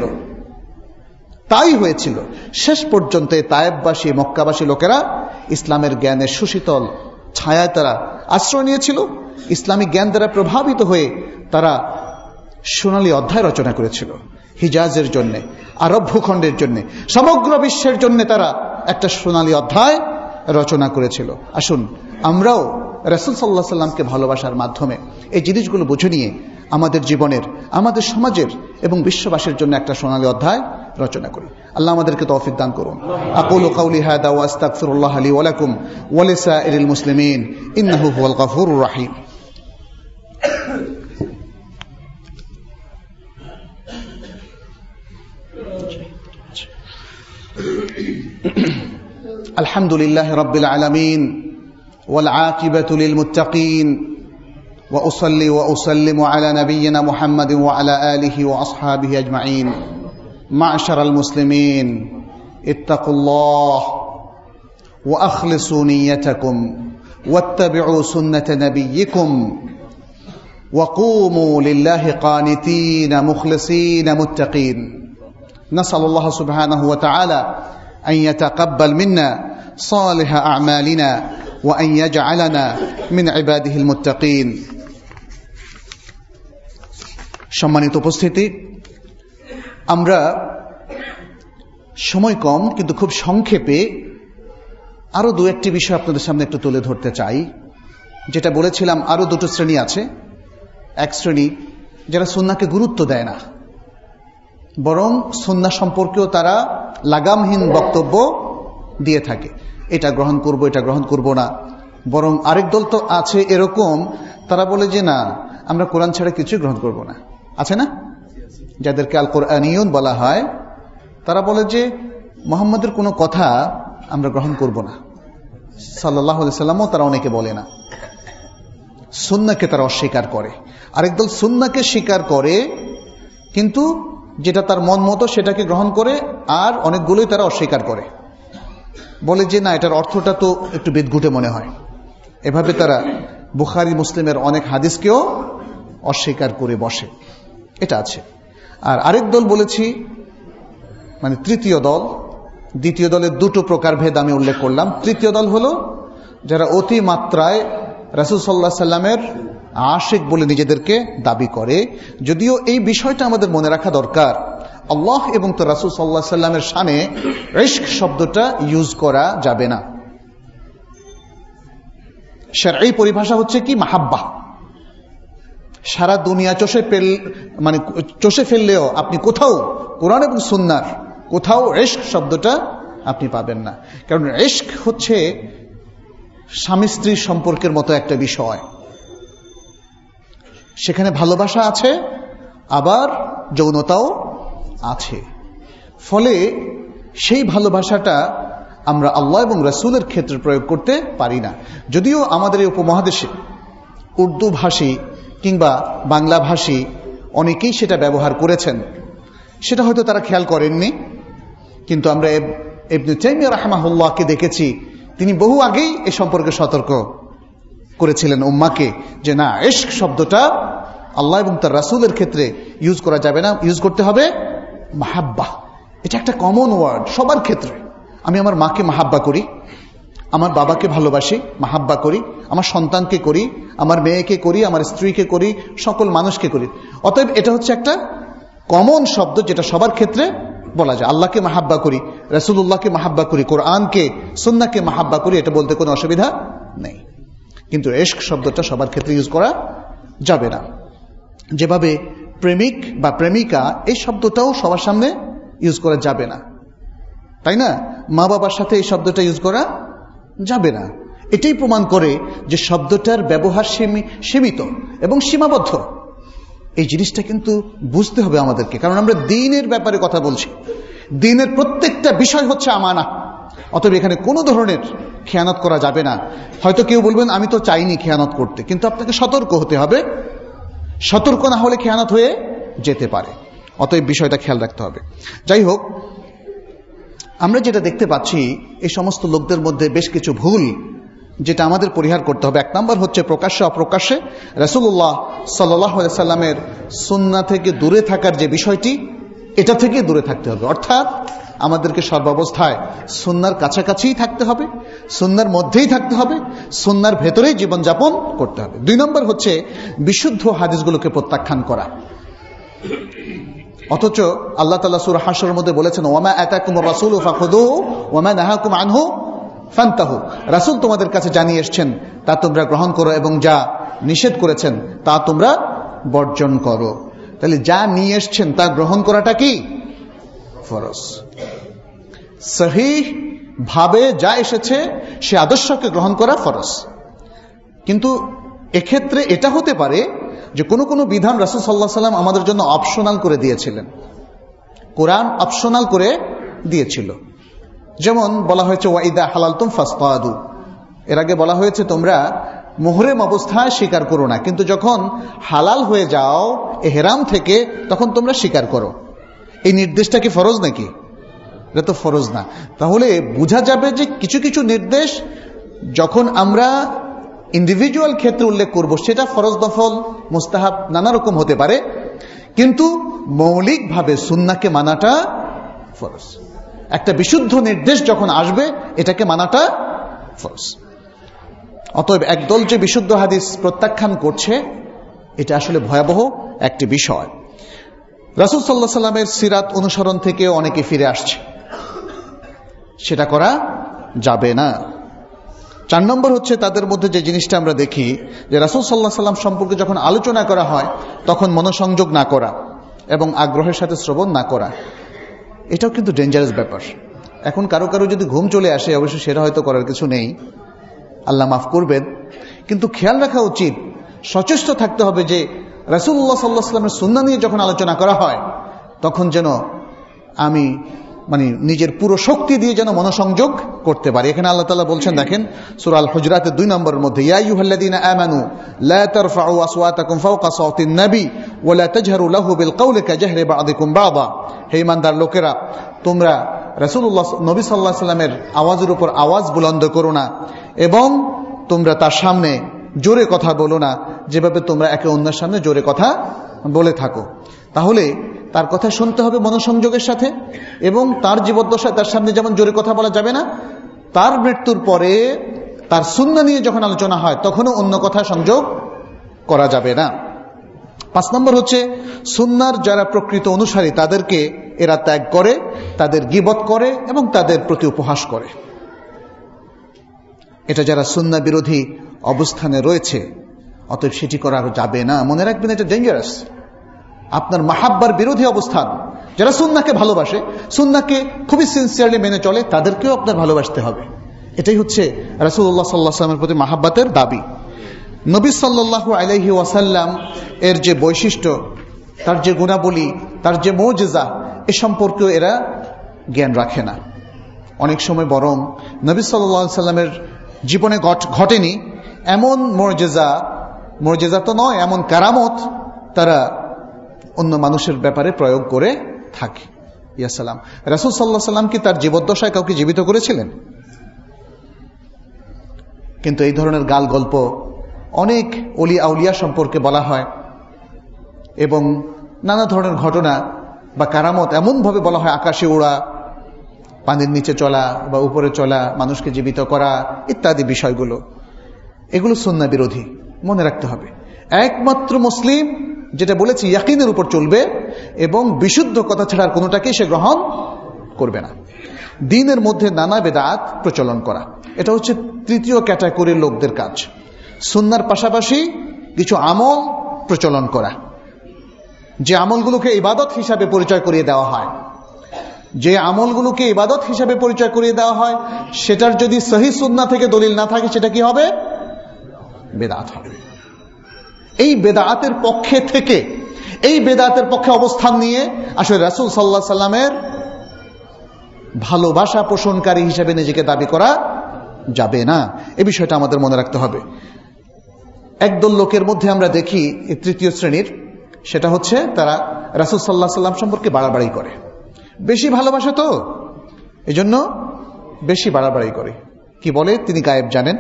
হয়েছিল। শেষ পর্যন্ত তায়েববাসী মক্কাবাসী লোকেরা ইসলামের জ্ঞানের সুশীতল ছায়ায় তারা আশ্রয় নিয়েছিল। ইসলামিক জ্ঞান দ্বারা প্রভাবিত হয়ে তারা সোনালী অধ্যায় রচনা করেছিল হিজাজের জন্য, আরব ভূখণ্ডের জন্য, সমগ্র বিশ্বের জন্য তারা একটা সোনালী অধ্যায় রচনা করেছিল। আসুন আমরাও রাসূল সাল্লাল্লাহু আলাইহি সাল্লামকে ভালোবাসার মাধ্যমে এই জিনিসগুলো বুঝে নিয়ে আমাদের জীবনের, আমাদের সমাজের এবং বিশ্ববাসীর জন্য একটা সোনালী অধ্যায় রচনা করি। আল্লাহ আমাদেরকে তৌফিক দান করুন। আকুলু কাওলি হাদা ওয়া আস্তাগফিরুল্লাহ লি ওয়া লাকুম ওয়া লিসাইরিল মুসলিমিন ইন্নাহু হুয়াল গফুরুর রহিম। আলহামদুলিল্লাহি রাব্বিল আলামিন ওয়াল আকিবাতু লিল মুত্তাকিন وأصلي وأسلم على نبينا محمد وعلى آله وأصحابه أجمعين. معشر المسلمين اتقوا الله وأخلصوا نيتكم واتبعوا سنة نبيكم وقوموا لله قانتين مخلصين متقين. نسأل الله سبحانه وتعالى أن يتقبل منا صالح أعمالنا وأن يجعلنا من عباده المتقين. সম্মানিত উপস্থিতি, আমরা সময় কম কিন্তু খুব সংক্ষেপে আরো দু একটি বিষয় আপনাদের সামনে একটু তুলে ধরতে চাই। যেটা বলেছিলাম, আরো দুটো শ্রেণী আছে। এক শ্রেণী যারা সুন্নাহকে গুরুত্ব দেয় না, বরং সুন্নাহ সম্পর্কেও তারা লাগামহীন বক্তব্য দিয়ে থাকে, এটা গ্রহণ করব, এটা গ্রহণ করব না। বরং আরেক দল তো আছে এরকম, তারা বলে যে না, আমরা কোরআন ছাড়া কিছু গ্রহণ করব না। আছে না, যাদেরকে আল কোরআনিয়ুন বলা হয়, তারা বলে যে মুহাম্মদের কোনো কথা আমরা গ্রহণ করব না। সাল্লাল্লাহু আলাইহি সাল্লামও তারা অনেকে বলে না। সুন্নাহকে তারা অস্বীকার করে। আরেক দল সুন্নাহকে স্বীকার করে কিন্তু যেটা তার মন মতো সেটাকে গ্রহণ করে, আর অনেকগুলোই তারা অস্বীকার করে, বলে যে না, এটার অর্থটা তো একটু বিদঘুটে মনে হয়। এভাবে তারা বুখারী মুসলিমের অনেক হাদিসকেও অস্বীকার করে বসে। এটা আছে। আর আরেক দল বলেছি, মানে তৃতীয় দল, দ্বিতীয় দলের দুটো প্রকার ভেদ আমি উল্লেখ করলাম। তৃতীয় দল হলো যারা অতি মাত্রায় রাসূল সাল্লাল্লাহু আলাইহি সাল্লামের আশিক বলে নিজেদেরকে দাবি করে। যদিও এই বিষয়টা আমাদের মনে রাখা দরকার, আল্লাহ এবং তো রাসূল সাল্লাল্লাহু আলাইহি সাল্লামের শানে ইশক শব্দটা ইউজ করা যাবে না। শারঈ পরিভাষা হচ্ছে কি, মাহাব্বা। সারা দুনিয়া চষে ফেললেও আপনি কোথাও কোরআন এবং সুন্নাহর কোথাও ইশক শব্দটা আপনি পাবেন না। কারণ ইশক হচ্ছে স্বামী স্ত্রীর সম্পর্কের মতো একটা বিষয়। সেখানে ভালোবাসা আছে, আবার যৌনতাও আছে। ফলে সেই ভালোবাসাটা আমরা আল্লাহ এবং রাসূলের ক্ষেত্রে প্রয়োগ করতে পারি না। যদিও আমাদের এই উপমহাদেশে উর্দু ভাষী কিংবা বাংলা ভাষী অনেকেই সেটা ব্যবহার করেছেন, সেটা হয়তো তারা খেয়াল করেননি। কিন্তু আমরা ইবনে তাইমিয়া রাহিমাহুল্লাহকে দেখেছি, তিনি বহু আগেই এ সম্পর্কে সতর্ক করেছিলেন উম্মাহকে যে না, ইশক শব্দটা আল্লাহ এবং তার রাসূলের ক্ষেত্রে ইউজ করা যাবে না, ইউজ করতে হবে মাহাব্বা। এটা একটা কমন ওয়ার্ড সবার ক্ষেত্রে। আমি আমার মাকে মাহাব্বা করি, আমার বাবাকে ভালোবাসি, মাহাব্বা করি, আমার সন্তানকে করি, আমার মেয়েকে করি, আমার স্ত্রীকে করি, সকল মানুষকে করি। অতএব এটা হচ্ছে একটা কমন শব্দ যেটা সবার ক্ষেত্রে বলা যায়। আল্লাহকে মাহাব্বা করি, রাসূলুল্লাহকে মাহাব্বা করি, কোরআনকে সুন্নাহকে মাহাব্বা করি, এটা বলতে কোনো অসুবিধা নেই। কিন্তু ইশক শব্দটা সবার ক্ষেত্রে ইউজ করা যাবে না। যেভাবে প্রেমিক বা প্রেমিকা, এই শব্দটাও সবার সামনে ইউজ করা যাবে না, তাই না? মা বাবার সাথে এই শব্দটা ইউজ করা যাবে না। এটাই প্রমাণ করে যে শব্দটার ব্যবহার সীমিত এবং সীমাবদ্ধ। এই জিনিসটা কিন্তু বুঝতে হবে আমাদেরকে, কারণ আমরা দ্বীনের ব্যাপারে কথা বলছি। দ্বীনের প্রত্যেকটা বিষয় হচ্ছে আমানা। অতএব এখানে কোনো ধরনের খেয়ানত করা যাবে না। হয়তো কেউ বলবেন আমি তো চাইনি খেয়ানত করতে, কিন্তু আপনাকে সতর্ক হতে হবে। সতর্ক না হলে খেয়ানত হয়ে যেতে পারে। অতএব বিষয়টা খেয়াল রাখতে হবে। যাই হোক, আমরা যেটা দেখতে পাচ্ছি এই সমস্ত লোকদের মধ্যে বেশ কিছু ভুল যেটা আমাদের পরিহার করতে হবে। এক নম্বর হচ্ছে প্রকাশ্যে অপ্রকাশ্যে রাসূলুল্লাহ সাল্লাল্লাহু আলাইহি সাল্লামের সুন্নাহ থেকে দূরে থাকার যে বিষয়টি, এটা থেকে দূরে থাকতে হবে। অর্থাৎ আমাদেরকে সর্বাবস্থায় সুন্নাহর কাছাকাছিই থাকতে হবে, সুন্নাহর মধ্যেই থাকতে হবে, সুন্নাহর ভেতরেই জীবনযাপন করতে হবে। 2 নম্বর হচ্ছে বিশুদ্ধ হাদিসগুলোকে প্রত্যাখ্যান করা। অথচ আল্লাহ তাআলা সূরা হাশরের মধ্যে বলেছেন, ওয়ামা আতাকুমুর রাসূলু ফাখুযুহু ওয়ামা নাহাকুম আনহু ফান্তাহু। রাসূল তোমাদের কাছে জানিয়ে এসেছেন তা তোমরা গ্রহণ করো, এবং যা নিষেধ করেছেন তা তোমরা বর্জন করো। তাহলে যা নিয়ে এসেছেন তা গ্রহণ করাটা কি ফরজ। সহিহ ভাবে যা এসেছে সে আদর্শকে গ্রহণ করা ফরজ। কিন্তু এক্ষেত্রে এটা হতে পারে যে কোনো কোনো বিধান রাসূল সাল্লাল্লাহু আলাইহি সাল্লাম আমাদের জন্য অপশনাল করে দিয়েছিলেন। কোরআন অপশনাল করে দিয়েছিল। যেমন বলা হয়েছে ওয়াইদা হালালতুম ফাসতাদু, এর আগে বলা হয়েছে তোমরা মুহরিম অবস্থায় শিকার করো না, কিন্তু যখন হালাল হয়ে যাও ইহরাম থেকে তখন তোমরা শিকার করো। এই নির্দেশটা কি ফরজ নাকি? এটা তো ফরজ না। তাহলে বোঝা যাবে যে কিছু কিছু নির্দেশ যখন আমরা ইন্ডিভিজুয়াল ক্ষেত্রে উল্লেখ করব সেটা ফরজ, নফল, মুস্তাহাব নানা রকম হতে পারে, কিন্তু মৌলিকভাবে সুন্নাহকে মানাটা ফরজ। একটা বিশুদ্ধ নির্দেশ যখন আসবে এটাকে মানাটা ফরজ। অতএব একদল যে বিশুদ্ধ হাদিস প্রত্যাখ্যান করছে এটা আসলে ভয়াবহ একটি বিষয়। রাসূল সাল্লাল্লাহু আলাইহি সাল্লামের সিরাত অনুসরণ থেকে অনেকে ফিরে আসছে, সেটা করা যাবে না। 4 নম্বর হচ্ছে তাদের মধ্যে যে জিনিসটা আমরা দেখি যে রাসূল সাল্লাল্লাহু আলাইহি সাল্লাম সম্পর্কে যখন আলোচনা করা হয় তখন মনোসংযোগ না করা এবং আগ্রহের সাথে শ্রবণ না করা, এটাও কিন্তু ডেঞ্জারাস ব্যাপার। এখন কারো কারো যদি ঘুম চলে আসে, অবশ্যই সেটা হয়তো করার কিছু নেই, আল্লাহ মাফ করবেন, কিন্তু খেয়াল রাখা উচিত, সচেষ্ট থাকতে হবে যে রাসূলুল্লাহ সাল্লাল্লাহু আলাইহি ওয়াসাল্লামের সুন্নাহ নিয়ে যখন আলোচনা করা হয় তখন যেন আমি নিজের পুরো শক্তি দিয়ে যেন মনোসংযোগ করতে পারি। এখানে আল্লাহ তাআলা বলছেন, দেখেন সূরা আল হুজরাতের 2 নম্বরের মধ্যে, ইয়া আইয়ুহাল্লাযীনা আমানু লা তারফাউ আসওয়াতাকুম ফাওকা সাওতিন নবী ওয়া লা তাজহারু লাহু বিল কওলি কাজাহরি বা'দিকুম বা'দা। হে ঈমানদার লোকেরা, তোমরা রাসূলুল্লাহ নবী সাল্লাল্লাহু আলাইহি ওয়াসাল্লামের আওয়াজের উপর আওয়াজ বুলন্দ করো না, এবং তোমরা তার সামনে জোরে কথা বলো না যেভাবে তোমরা একে অন্যের সামনে জোরে কথা বলে থাকো। তাহলে তার কথা শুনতে হবে মনোসংযোগের সাথে, এবং তার জীবদ্দশায় তার সামনে যেমন জোরে কথা বলা যাবে না, তার মৃত্যুর পরে তার সুন্নাহ নিয়ে যখন আলোচনা হয় তখনও অন্য কথা সংযোগ করা যাবে না। 5 নম্বর হচ্ছে সুন্নাহর যারা প্রকৃত অনুসারী তাদেরকে এরা ত্যাগ করে, তাদের গীবত করে এবং তাদের প্রতি উপহাস করে। এটা যারা সুন্নাহ বিরোধী অবস্থানে রয়েছে, অতএব সেটি করা যাবে না। মনে রাখবেন, এটা ডেঞ্জারাস। আপনার মাহাব্বার বিরোধী অবস্থান। যারা সুন্নাহকে ভালোবাসে, সুন্নাহকে খুবই সিনসিয়ারলি মেনে চলে, তাদেরকেও আপনার ভালোবাসতে হবে। এটাই হচ্ছে রাসূলুল্লাহ সাল্লাল্লাহু আলাইহি ওয়াসাল্লামের প্রতি মাহাব্বতের দাবি। নবী সাল্লাল্লাহু আলাইহি ওয়াসাল্লাম এর যে বৈশিষ্ট্য, তার যে গুণাবলী, তার যে মুজিজা, এ সম্পর্কেও এরা জ্ঞান রাখে না। অনেক সময় বরং নবী সাল্লাল্লাহু আলাইহি ওয়াসাল্লামের জীবনে ঘটেনি এমন মুজিজা তো নয়, এমন কারামত তারা অন্য মানুষের ব্যাপারে প্রয়োগ করে থাকে। ইয়া সালাম, রাসূল সাল্লাল্লাহু আলাইহি ওয়াসাল্লাম কি তার জীবদ্দশায় কাউকে জীবিত করেছিলেন? কিন্তু এই ধরনের গাল গল্প অনেক ওলি আউলিয়া সম্পর্কে বলা হয়, এবং নানা ধরনের ঘটনা বা কারামত এমনভাবে বলা হয়, আকাশে ওড়া, পানির নিচে চলা বা উপরে চলা, মানুষকে জীবিত করা ইত্যাদি বিষয়গুলো, এগুলো সুন্নাহ বিরোধী। মনে রাখতে হবে, একমাত্র মুসলিম যেটা বলেছি ইয়াকিনের উপর চলবে এবং বিশুদ্ধ কথা ছাড়ার কোনোটাকেই সে গ্রহণ করবে না। দ্বীনের মধ্যে নানা বেদাত প্রচলন করা, এটা হচ্ছে তৃতীয় ক্যাটাগরির লোকদের কাজ। সুন্নাহর পাশাপাশি কিছু আমল প্রচলন করা, যে আমলগুলোকে ইবাদত হিসাবে পরিচয় করিয়ে দেওয়া হয়, যে আমলগুলোকে ইবাদত হিসাবে পরিচয় করিয়ে দেওয়া হয়, সেটার যদি সহিহ সুন্নাহ থেকে দলিল না থাকে সেটা কি হবে? বেদাত হবে। এই বেদাতের পক্ষে অবস্থান নিয়ে আসলে রাসূল সাল্লাল্লাহু আলাইহি সাল্লামের ভালোবাসা পোষণকারী হিসেবে নিজেকে দাবি করা যাবে না। এ বিষয়টা আমাদের মনে রাখতে হবে। একদল লোকের মধ্যে আমরা দেখি তৃতীয় শ্রেণীর, সেটা হচ্ছে তারা রাসূল সাল্লাল্লাহু আলাইহি ওয়াসাল্লাম সম্পর্কে বাড়াবাড়ি করে। বেশি ভালোবাসা তো, এজন্য বেশি বাড়াবাড়ি করে। কি বলে? তিনি গায়েব জানেন,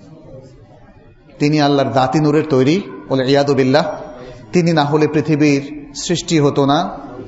তিনি আল্লাহর দাতি নূরের তৈরি, বলে ইয়াদু বিল্লাহ, তিনি না হলে পৃথিবীর সৃষ্টি হতো না,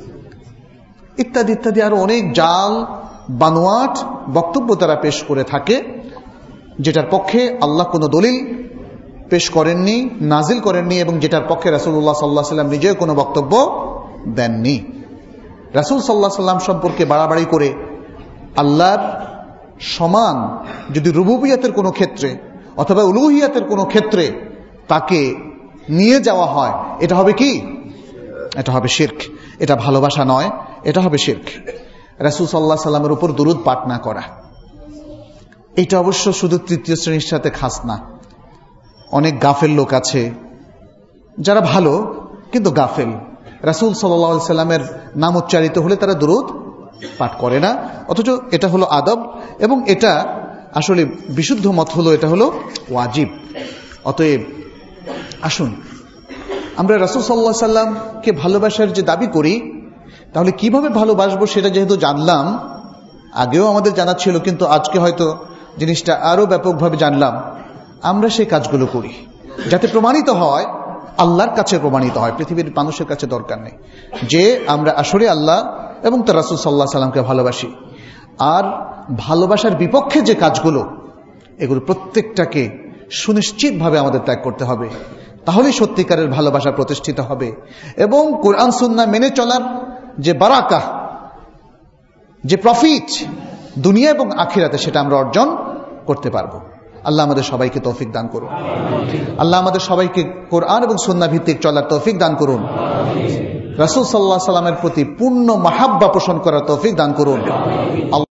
ইত্যাদি ইত্যাদি আরো অনেক জাল বানোয়াট বক্তব্য তারা পেশ করে থাকে, যেটার পক্ষে আল্লাহ কোনো দলিল পেশ করেননি, নাজিল করেননি, এবং যেটার পক্ষে রাসূলুল্লাহ সাল্লাল্লাহু আলাইহি ওয়াসাল্লাম নিজেও কোনো বক্তব্য দেননি। রাসূল সাল্লাল্লাহু আলাইহি ওয়াসাল্লাম সম্পর্কে বাড়াবাড়ি করে আল্লাহর সমান যদি রুবুবিয়তের কোনো ক্ষেত্রে অথবা উলুহিয়াতের কোনো ক্ষেত্রে তাকে নিয়ে যাওয়া হয়, এটা হবে কি? এটা হবে শিরক। এটা ভালোবাসা নয়, এটা হবে শিরক। রাসূল সাল্লাল্লাহু আলাইহি ওয়াসাল্লামের উপর দুরূদ পাঠ না করা, এটা অবশ্য শুধু তৃতীয় শ্রেণীর সাথে খাস না। অনেক গাফেল লোক আছে যারা ভালো কিন্তু গাফেল। রাসূল সাল্লাল্লাহু আলাইহি ওয়াসাল্লামের নাম উচ্চারিত হলে তারা দুরূদ পাঠ করে না, অথচ এটা হলো আদব, এবং এটা আসলে বিশুদ্ধ মত হলো এটা হলো ওয়াজিব। অতএব আসুন আমরা রাসূল সাল্লাল্লাহু আলাইহি ওয়াসাল্লামকে ভালোবাসার যে দাবি করি, তাহলে কিভাবে ভালোবাসবো সেটা যেহেতু জানলাম, আগেও আমাদের জানা ছিল কিন্তু আজকে হয়তো জিনিসটা আরো ব্যাপকভাবে জানলাম, আমরা সেই কাজগুলো করি যাতে প্রমাণিত হয়, আল্লাহর কাছে প্রমাণিত হয়, পৃথিবীর মানুষের কাছে দরকার নেই, যে আমরা আসলে আল্লাহ এবং তার রাসূল সাল্লাল্লাহু আলাইহি ওয়াসাল্লামকে ভালোবাসি। আর ভালোবাসার বিপক্ষে যে কাজগুলো, এগুলো প্রত্যেকটাকে সুনিশ্চিতভাবে আমাদের ত্যাগ করতে হবে, তাহলেই সত্যিকারের ভালোবাসা প্রতিষ্ঠিত হবে এবং কোরআন সুন্নাহ মেনে চলার যে বারাকা, যে প্রফিট দুনিয়া এবং আখিরাতে, সেটা আমরা অর্জন করতে পারবো। আল্লাহ আমাদের সবাইকে তৌফিক দান করুন। আল্লাহ আমাদের সবাইকে কোরআন এবং সুন্নাহ ভিত্তিক চলার তৌফিক দান করুন। রাসূল সাল্লাল্লাহু আলাইহি ওয়াসাল্লামের প্রতি পূর্ণ মাহাব্বা পোষণ করার তৌফিক দান করুন।